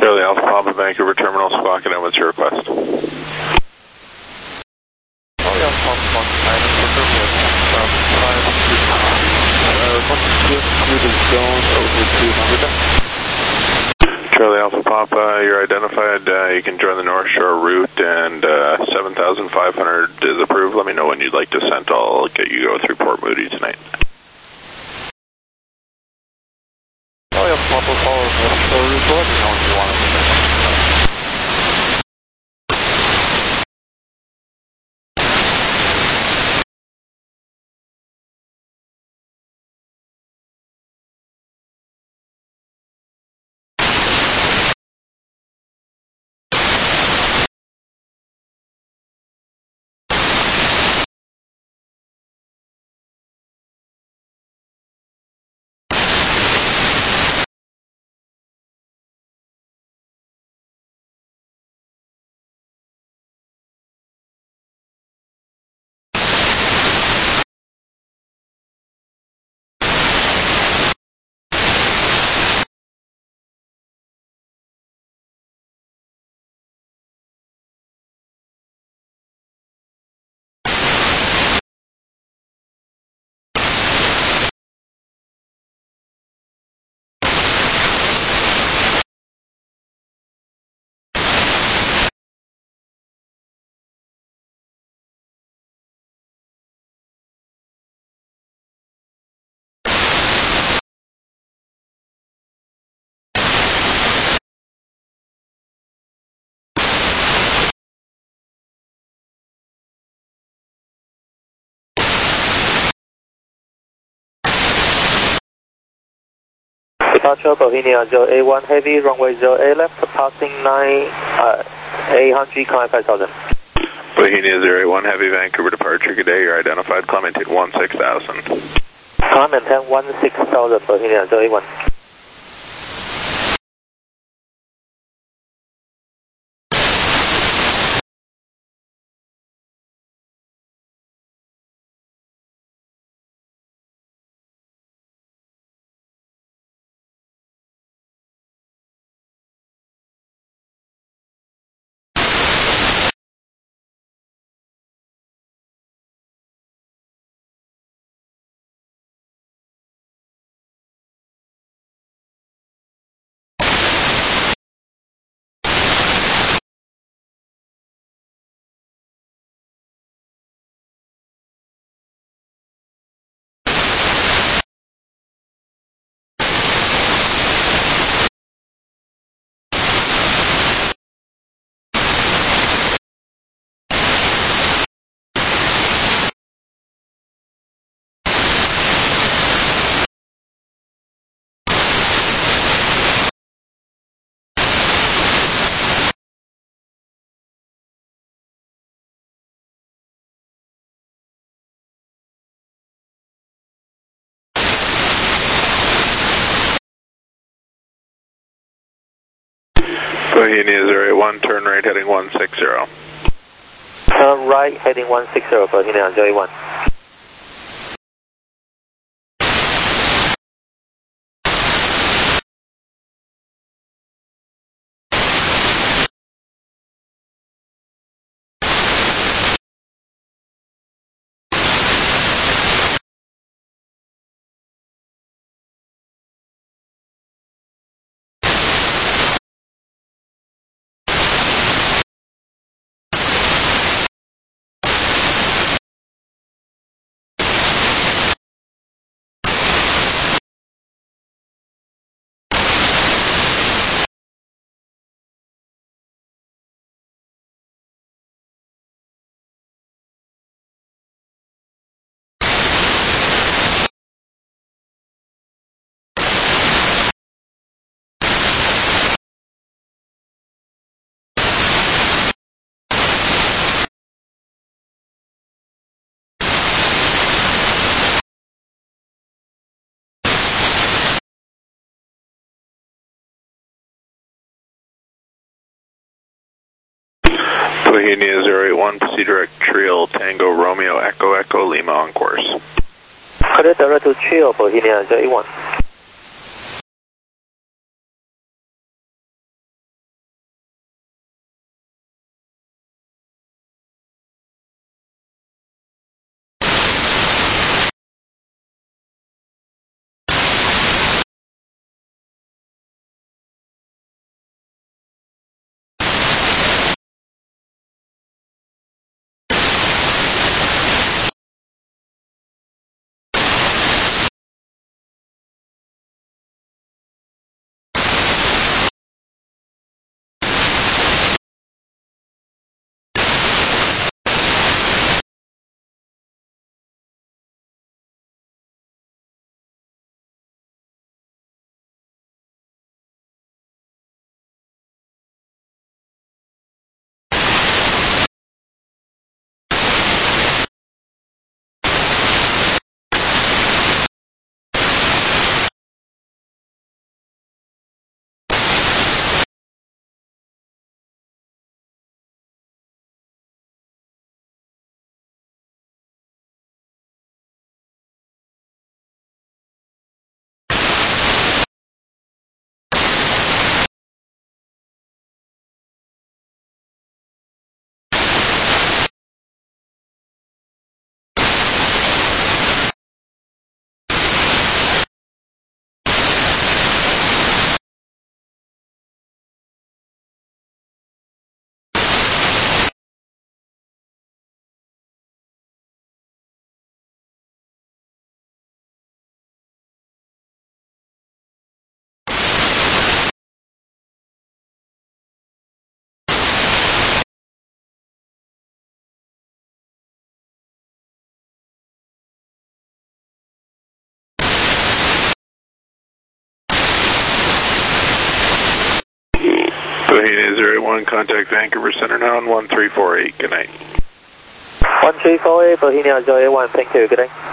Speaker 2: Charlie Alpha Papa, Vancouver Terminal, squawking in. What's your request?
Speaker 1: Charlie Alpha Papa, squawking in. Through the zone over 200.
Speaker 2: Charlie Alpha Papa, you're identified. You can join the North Shore route, and 7,500 is approved. Let me know when you'd like descent. I'll get you go through Port Moody tonight.
Speaker 1: Charlie Alpha Papa, follow North Shore route. Let me know when you want to descent.
Speaker 8: Departure Bohemia 0A1 Heavy, runway 0A left, passing 800, climb 5000.
Speaker 2: Bohemia 081 Heavy, Vancouver departure. Good day, you're identified. Climb maintain 16,000.
Speaker 8: Climb maintain 16,000, Bohemia 081.
Speaker 2: Bohemia 081, turn right heading 160.
Speaker 8: Turn right heading 160, Bohemia 081.
Speaker 2: Bohemia 081, proceed direct Trial Tango Romeo Echo Echo Lima on course.
Speaker 8: Clear direct to Trial, Bohemia 081.
Speaker 2: Bohemia 081, contact Vancouver Center now on 1348. Good night.
Speaker 8: 1348, Bohemia 081, thank you, good night.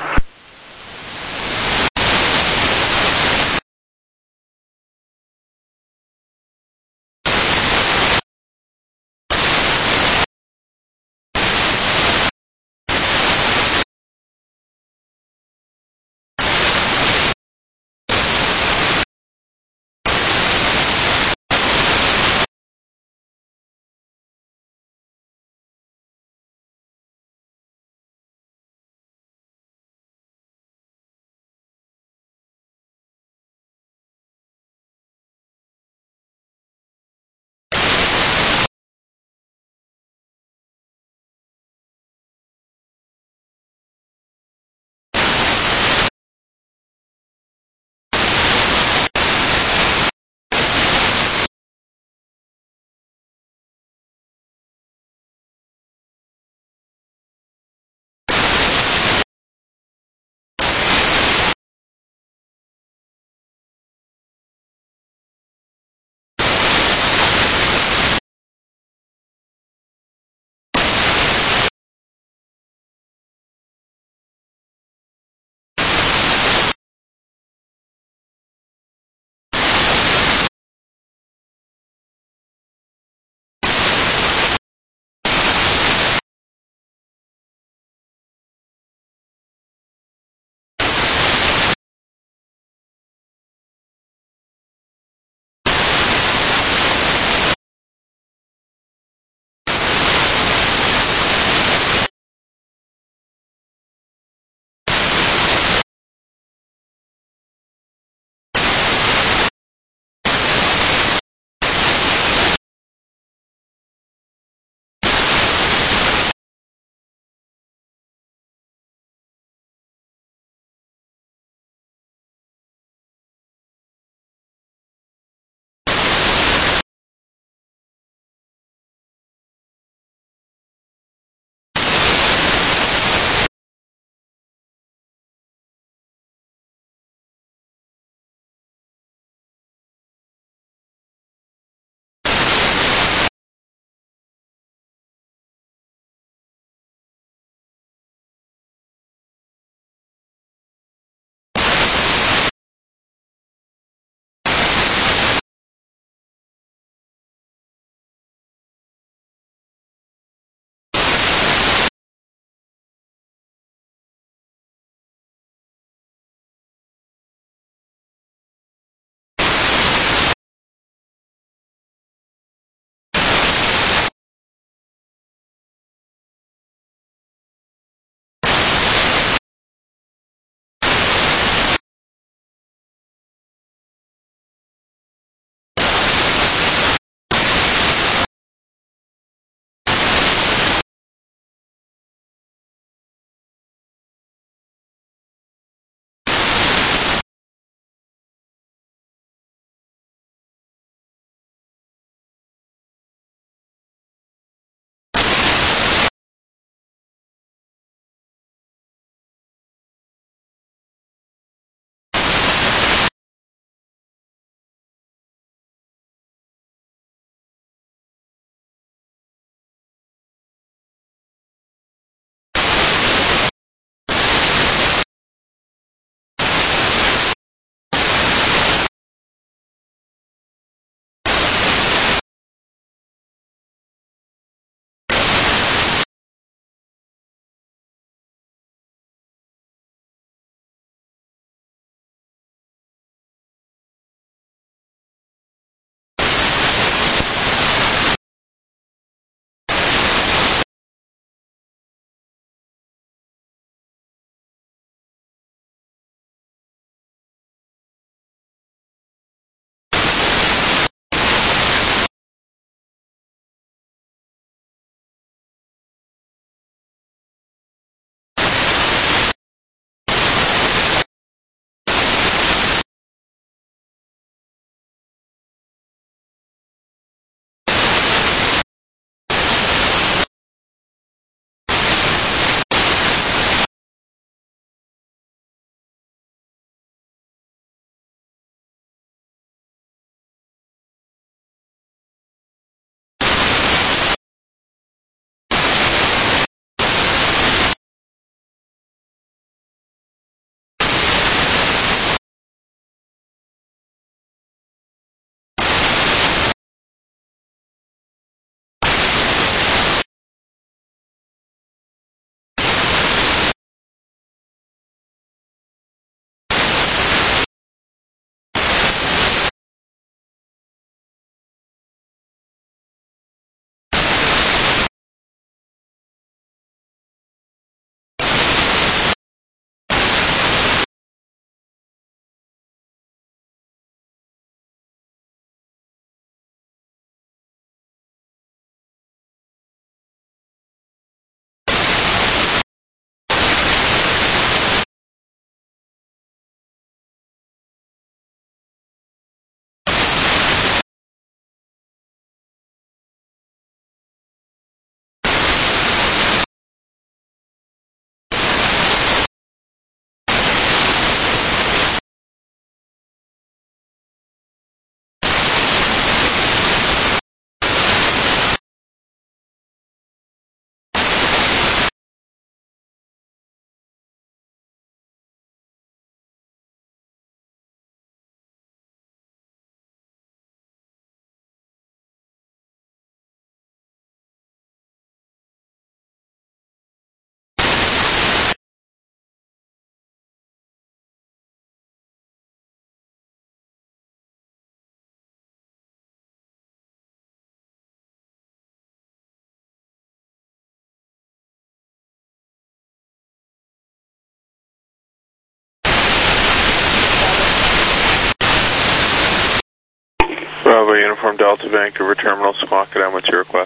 Speaker 2: Bravo Uniform Delta Vancouver Terminal, Squawk it on, what's your request?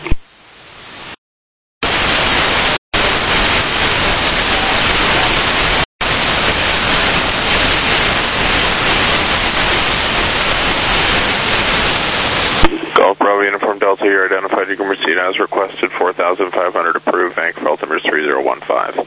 Speaker 2: Golf Bravo Uniform Delta, you're identified, you can proceed as requested, 4,500 approved, Vancouver altimeter 3015.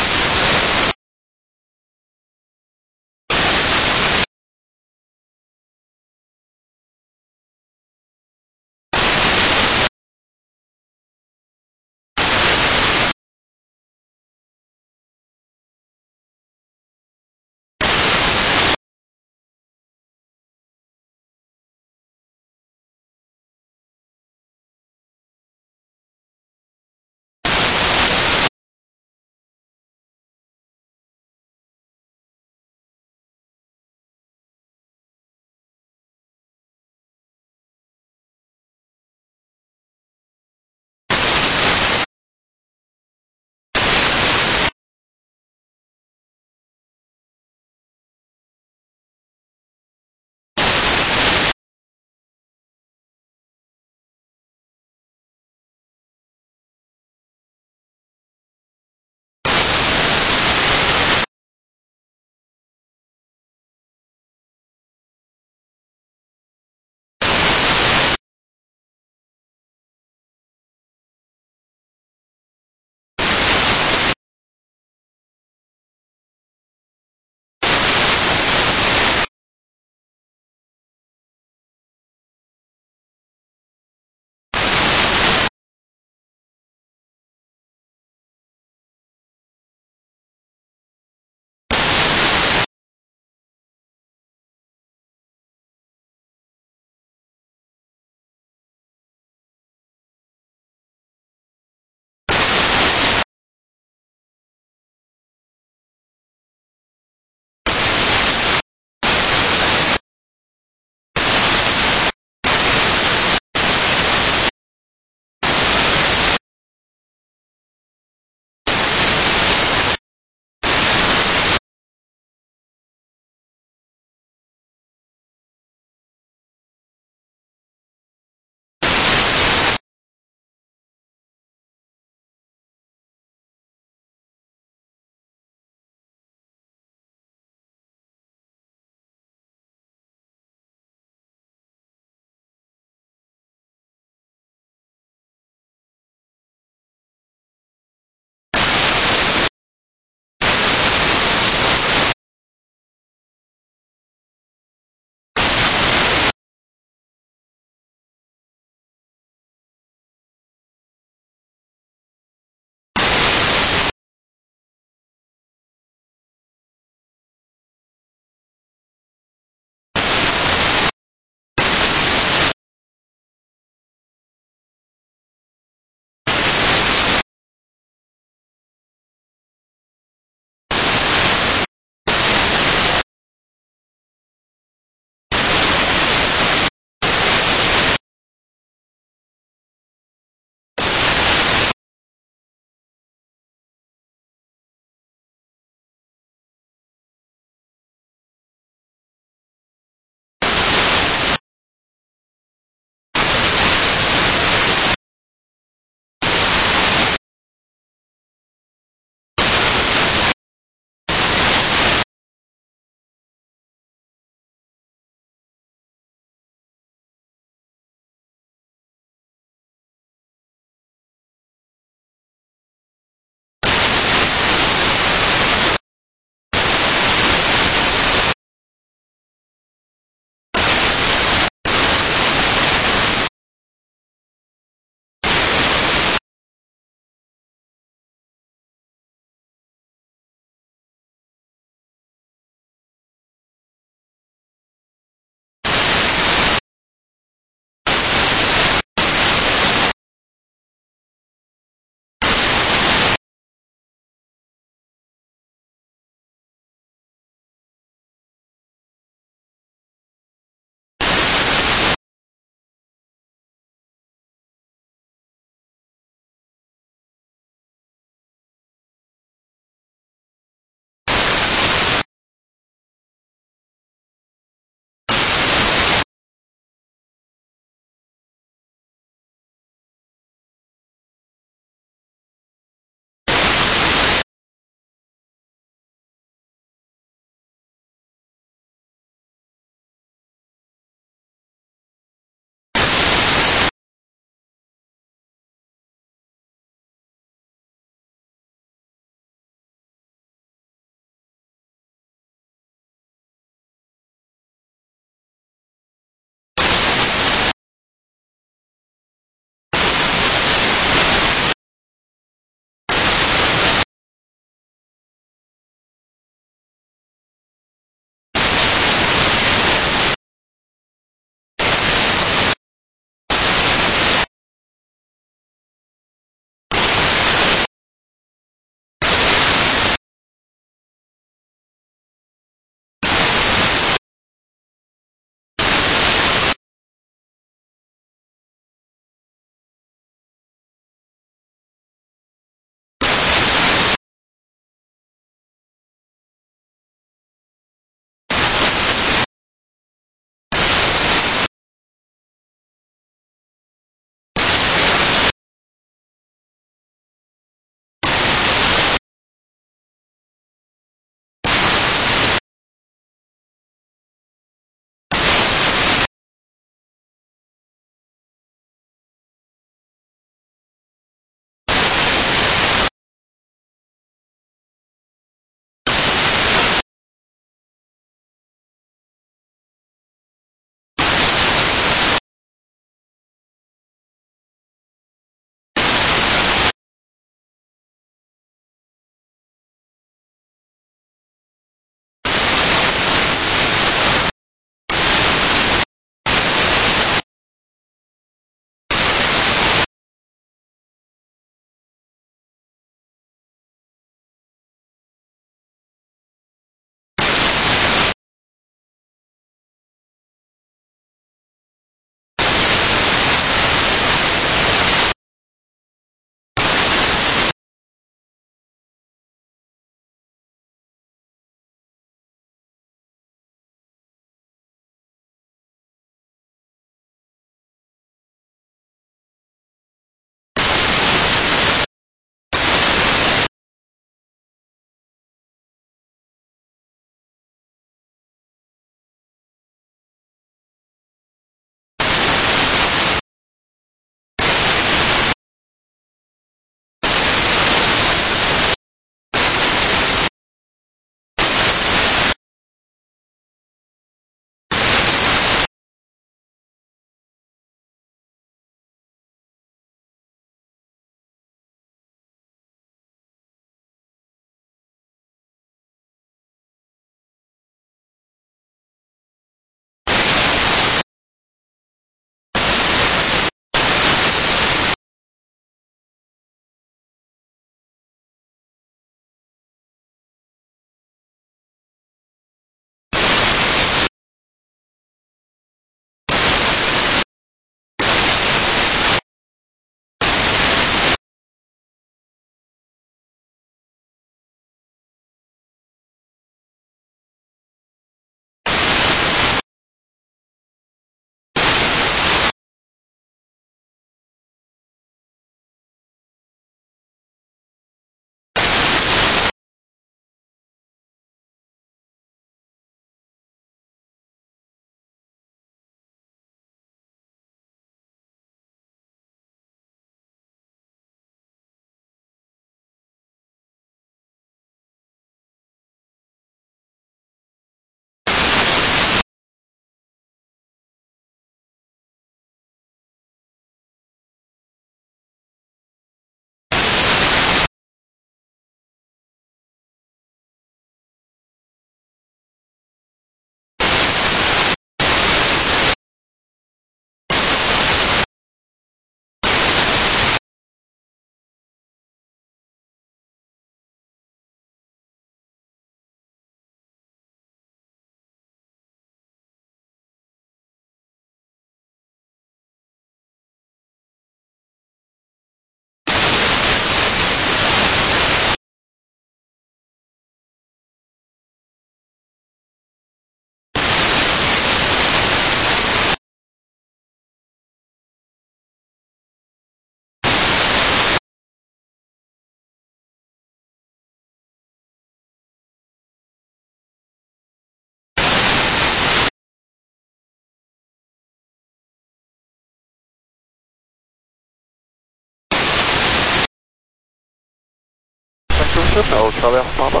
Speaker 1: No, Charlie Alpha Papa.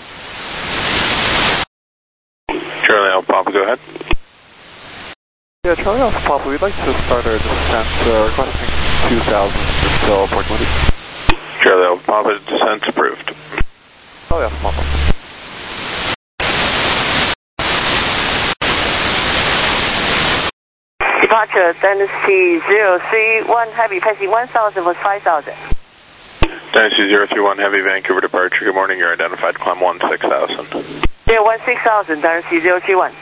Speaker 2: Charlie Alpha Papa, go ahead.
Speaker 1: Yeah, Charlie Alpha Papa, we'd like to start our descent requesting 2,000 until Port Moody.
Speaker 2: Charlie Alpha Papa, descent's approved.
Speaker 1: Charlie Alpha Papa.
Speaker 9: Departure, Dynasty 031 Heavy, passing 1,000 was 5,000.
Speaker 2: Dynasty 031 Heavy, Vancouver departure. Good morning, you're identified, climb 16,000.
Speaker 9: 016,000, Dynasty 031.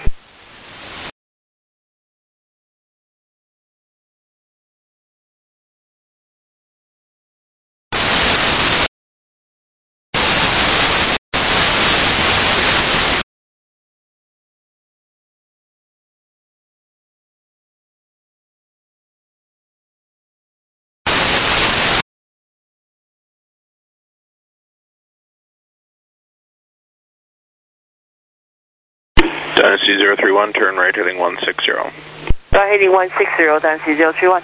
Speaker 2: Dynasty 031, turn right heading 160.
Speaker 9: Right heading 160, Dynasty 031.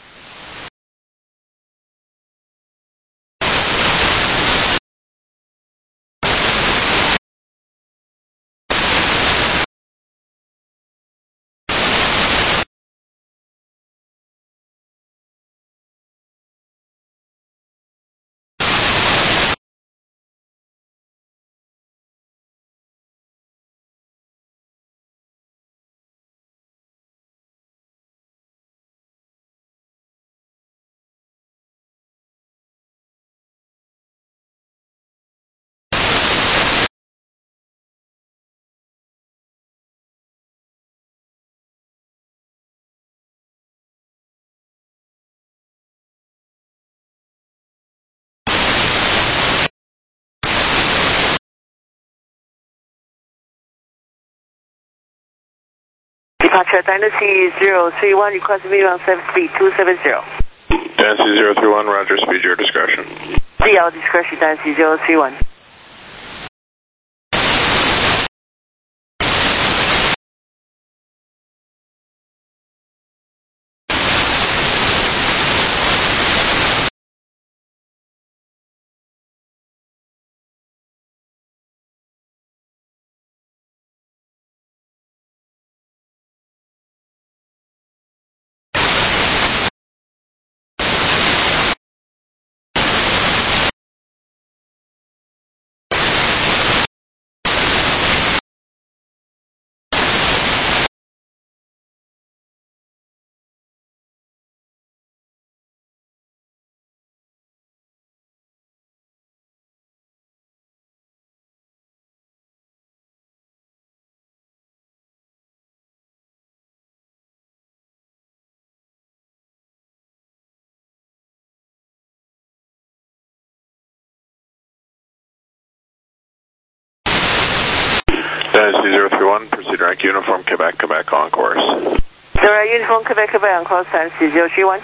Speaker 9: Departure, Dynasty 031, request me on 73270.
Speaker 2: Dynasty 031, roger, speed your discretion.
Speaker 9: CL discretion, Dynasty 031.
Speaker 2: Dynasty 031, proceed rank uniform, Quebec, Quebec on course.
Speaker 9: Direct uniform, Quebec, Quebec on course, Dynasty 031.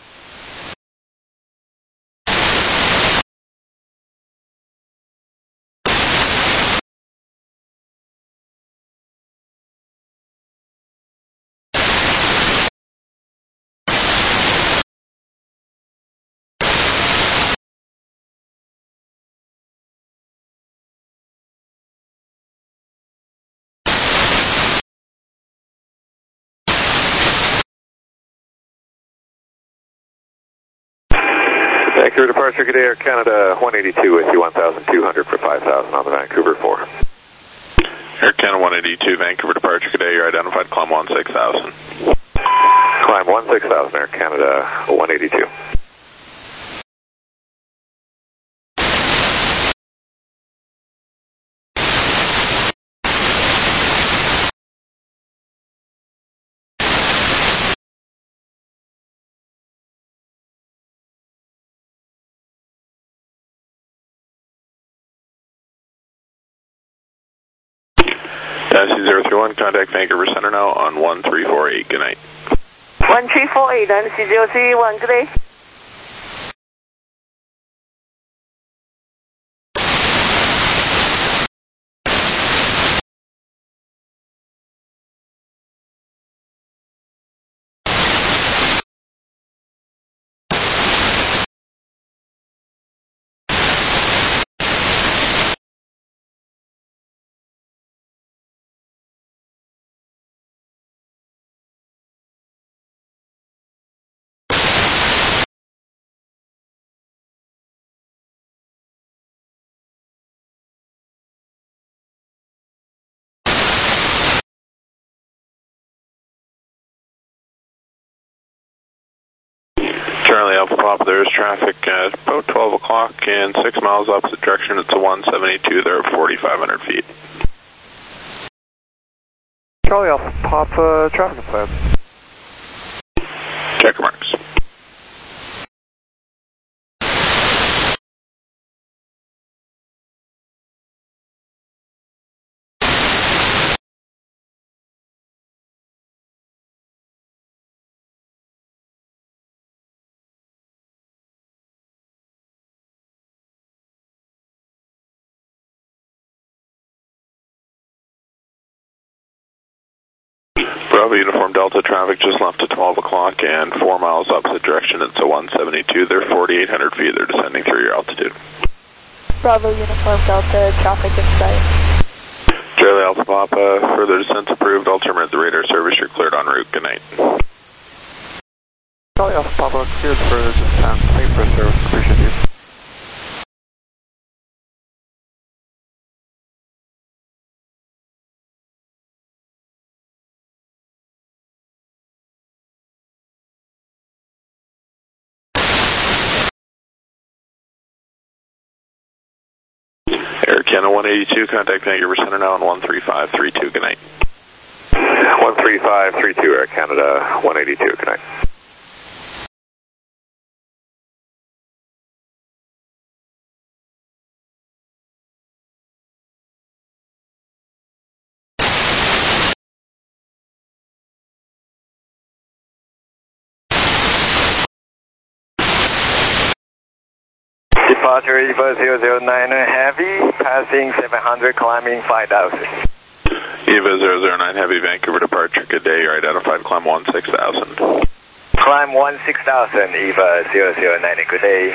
Speaker 10: Vancouver departure, good day, Air Canada 182 with you, 1,200 for 5,000 on the Vancouver 4.
Speaker 2: Air Canada 182, Vancouver departure, good day, you're identified, climb 16,000.
Speaker 10: Climb 16,000, Air Canada 182.
Speaker 2: Dynasty 031, contact Vancouver Center now on 1348, good night.
Speaker 9: 1348, Dynasty 031, good day.
Speaker 2: Charlie Alpha Papa, there's traffic at about 12 o'clock and 6 miles opposite direction. It's a 172 there at 4,500 feet.
Speaker 7: Charlie Alpha Papa, traffic plan.
Speaker 2: Check marks. Bravo Uniform Delta traffic just left at 12 o'clock and 4 miles opposite direction. It's a 172. They're 4,800 feet. They're descending through your altitude.
Speaker 11: Bravo Uniform Delta traffic in sight.
Speaker 2: Charlie Alpha Papa, further descent approved. I'll terminate the radar service. You're cleared en route. Good night.
Speaker 7: Charlie Alpha Papa, cleared for descent. Thanks for service. Appreciate you.
Speaker 2: Air Canada 182, contact Vancouver Center now on 13532. Good night.
Speaker 10: 13532, Air Canada 182. Good night.
Speaker 3: Departure EVA 009 Heavy, passing 700, climbing 5,000.
Speaker 2: EVA 009 Heavy, Vancouver departure. Good day. You're identified. Climb 16,000.
Speaker 3: Climb 16,000, EVA 009. Good day.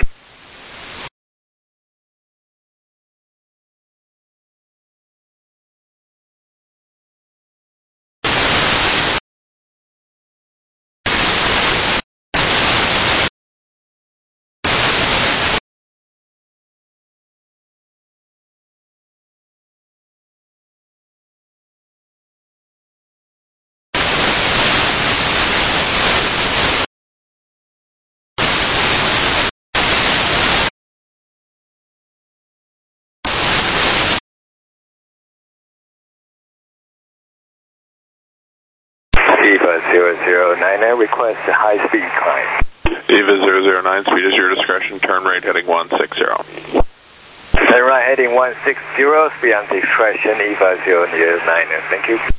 Speaker 3: EVA 009, request a high-speed climb.
Speaker 2: EVA 009, speed is your discretion. Turn right heading 160.
Speaker 3: Turn right heading 160, speed on discretion, EVA 009. Thank you.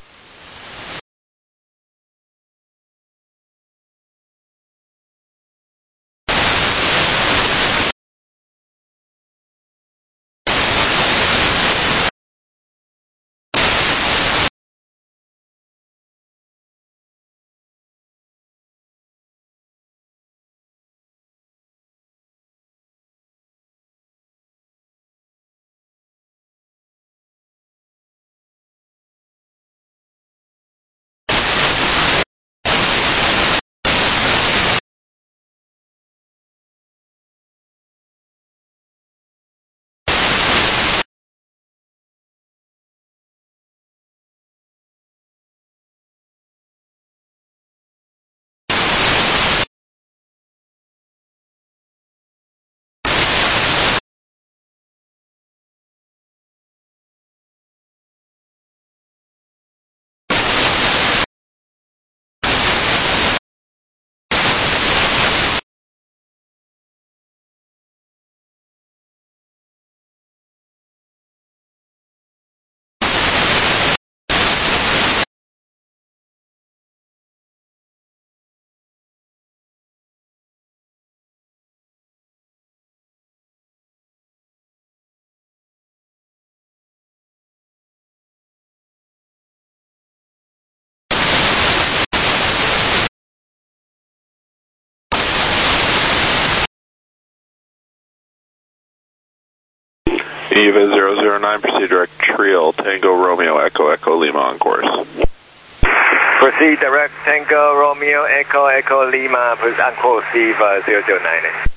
Speaker 2: EVA 009, proceed direct Trial, Tango Romeo, Echo, Echo, Lima on course.
Speaker 3: Proceed direct Tango Romeo, Echo, Echo, Lima, on course EVA 009.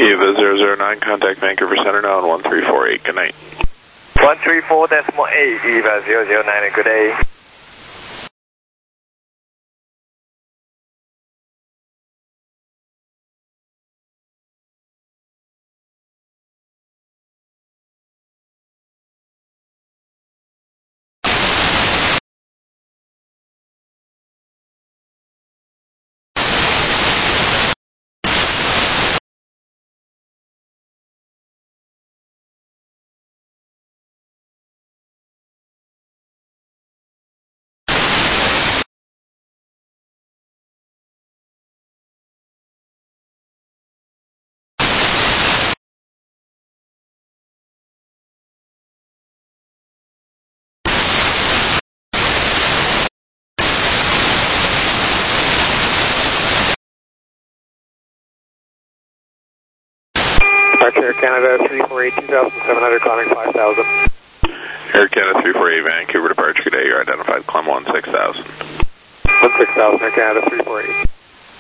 Speaker 2: Eva 009, contact Vancouver Center now on 1348. Good night.
Speaker 3: 134.8, Eva 009, good day.
Speaker 10: Air Canada 348, 2,700, climbing 5,000.
Speaker 2: Air Canada 348, Vancouver departure, good day. You're identified, climb 16,000.
Speaker 10: 16,000, Air Canada 348.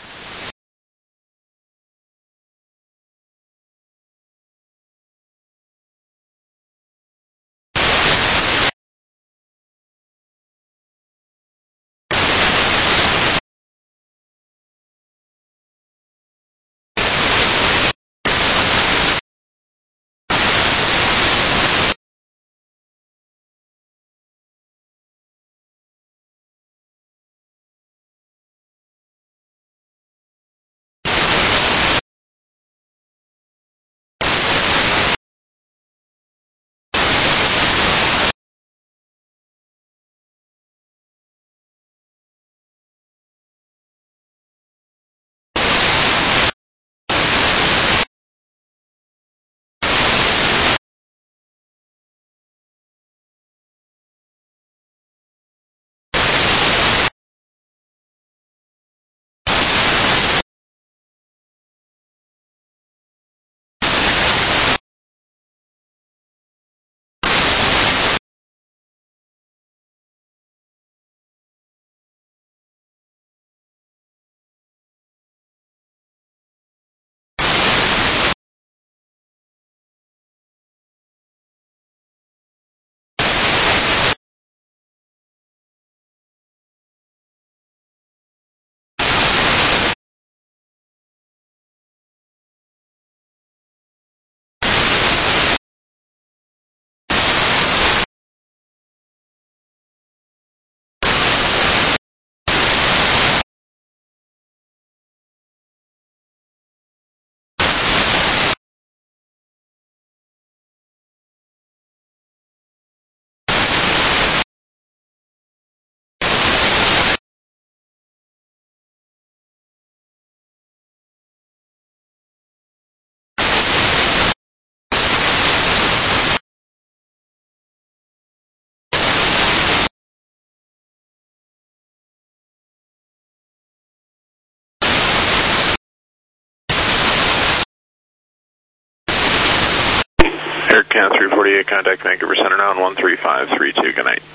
Speaker 2: Air Canada 348, contact Vancouver Center now on 13532. Good night.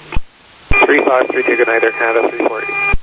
Speaker 10: 3532, good night, Air Canada 340.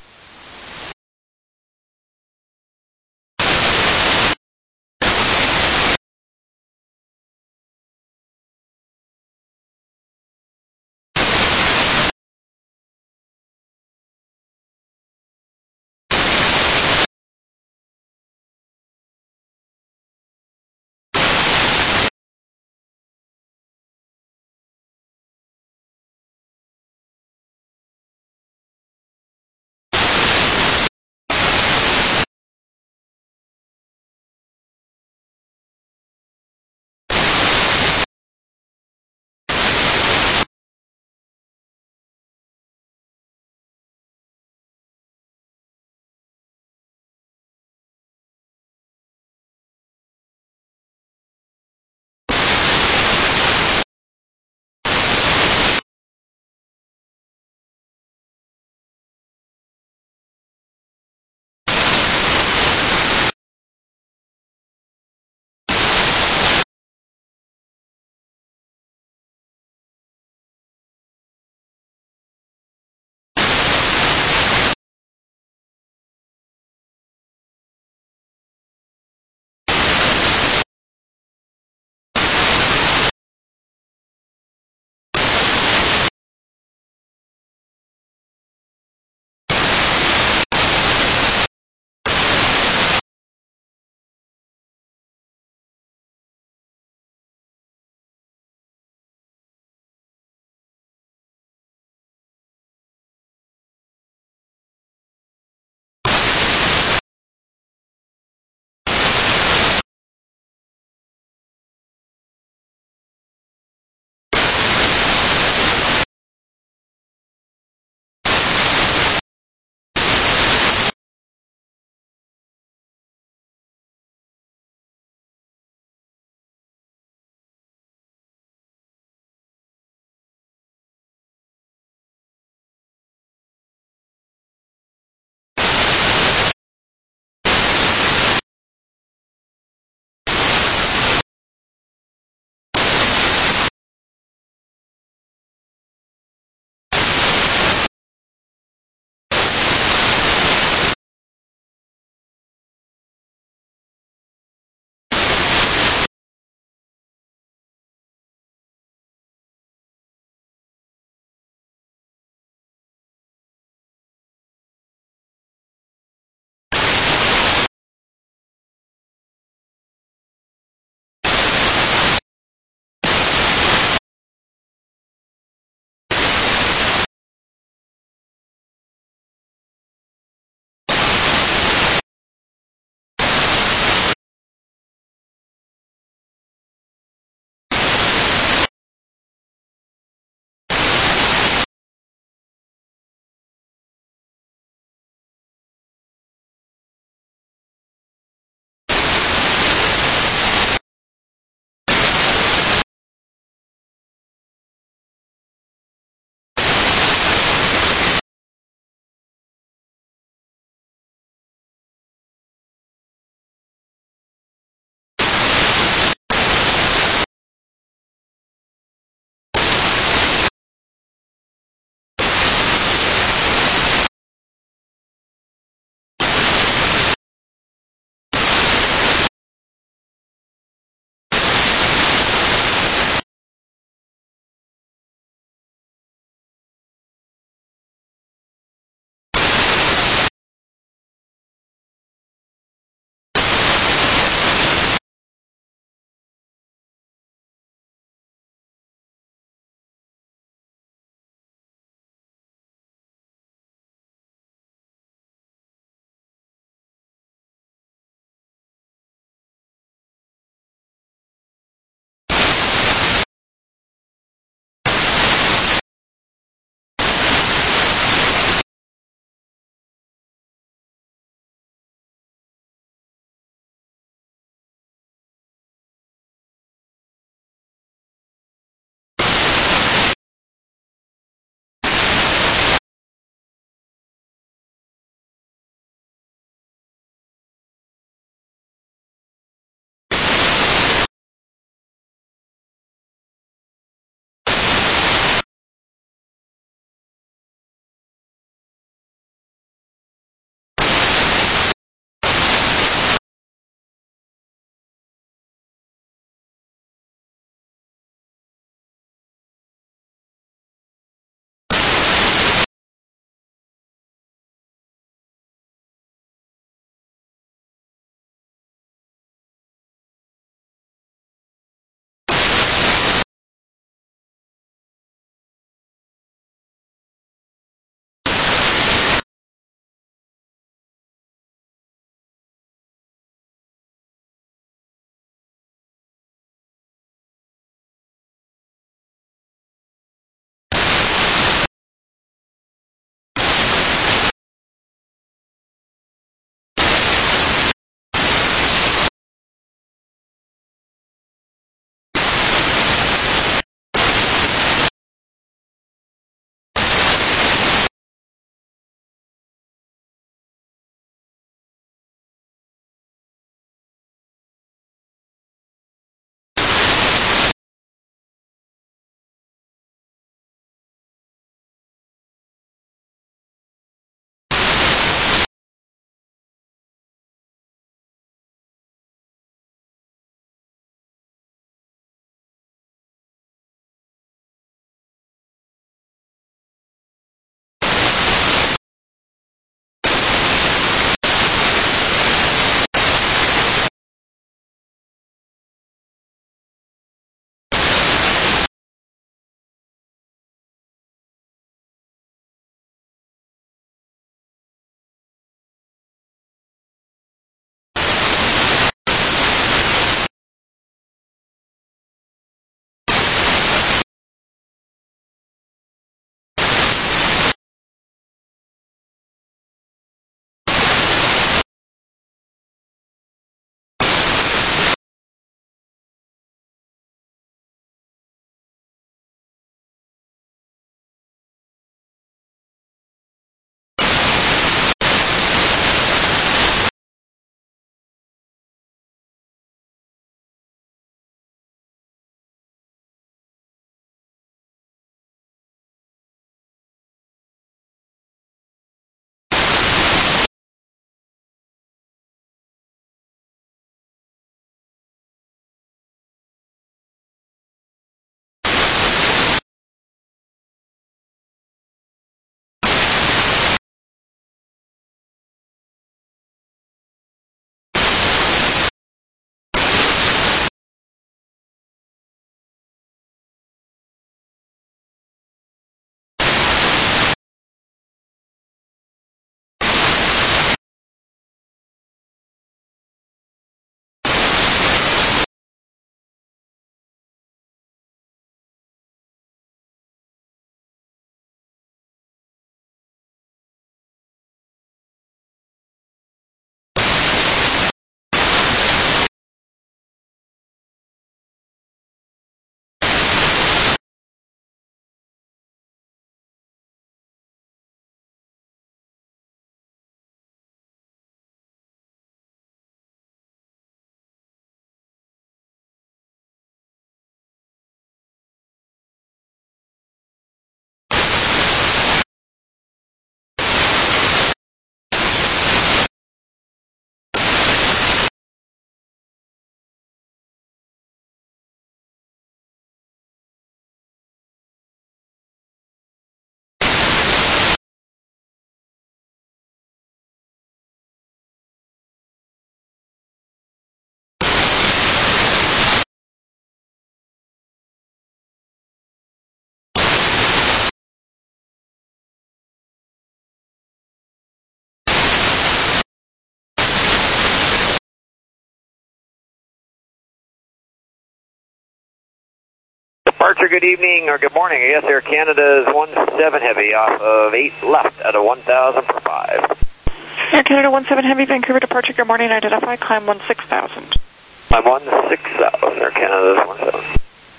Speaker 12: Departure, good evening, or good morning. Yes, Air Canada is 17 Heavy off of 8 left at a 1,000 per 5.
Speaker 13: Air Canada 17 Heavy, Vancouver departure, good morning, identify, climb 16,000.
Speaker 12: Climb 16,000, Air Canada is 17.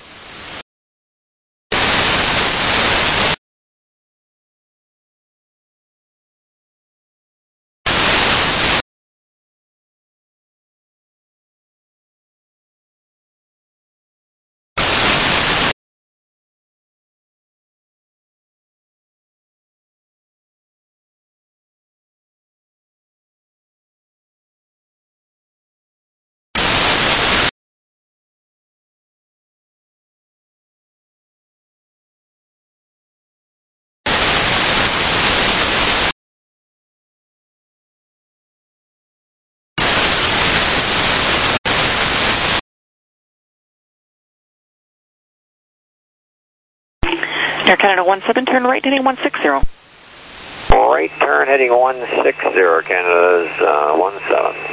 Speaker 13: Air Canada 17, turn right heading 160.
Speaker 12: Right turn heading 160, Canada's 17.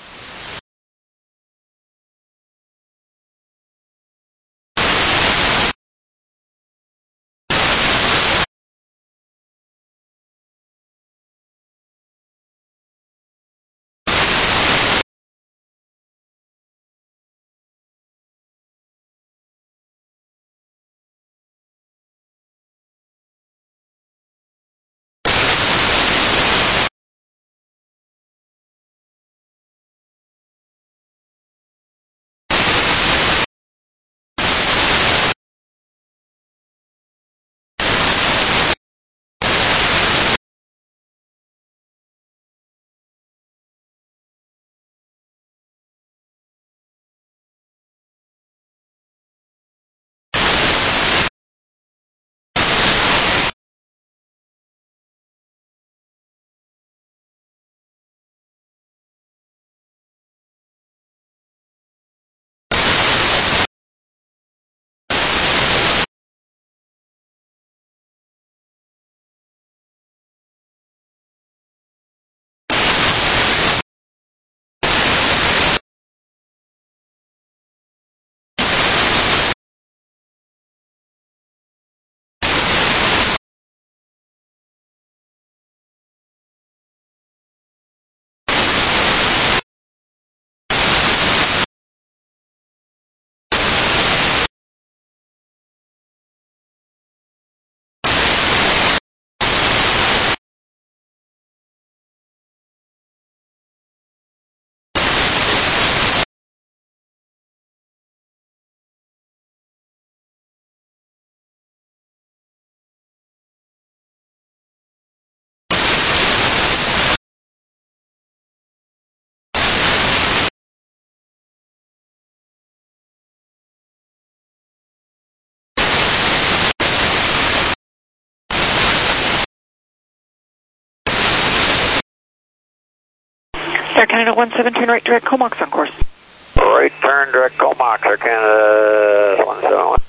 Speaker 13: Air Canada 17, turn right direct Comox on course.
Speaker 12: Right turn direct Comox, Air Canada 171.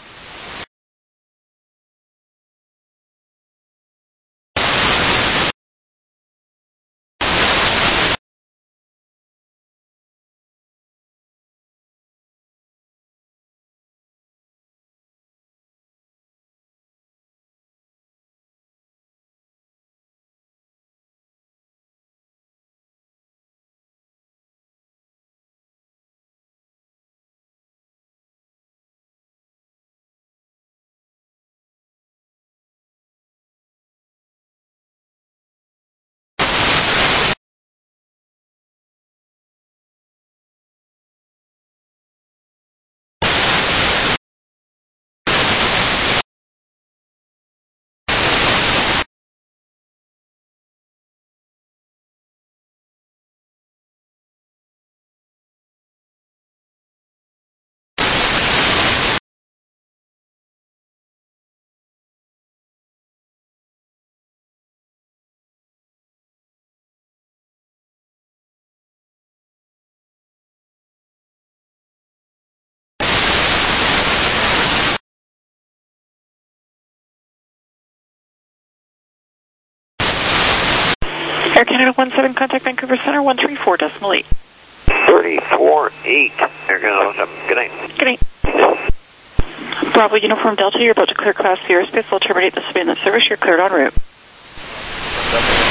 Speaker 13: Air Canada 17, contact Vancouver Center 134.8.
Speaker 12: 34.8, Air Canada 17. Good night.
Speaker 13: Good night. Bravo Uniform Delta, you're about to clear Class C airspace. We'll terminate the spin of service. You're cleared en route.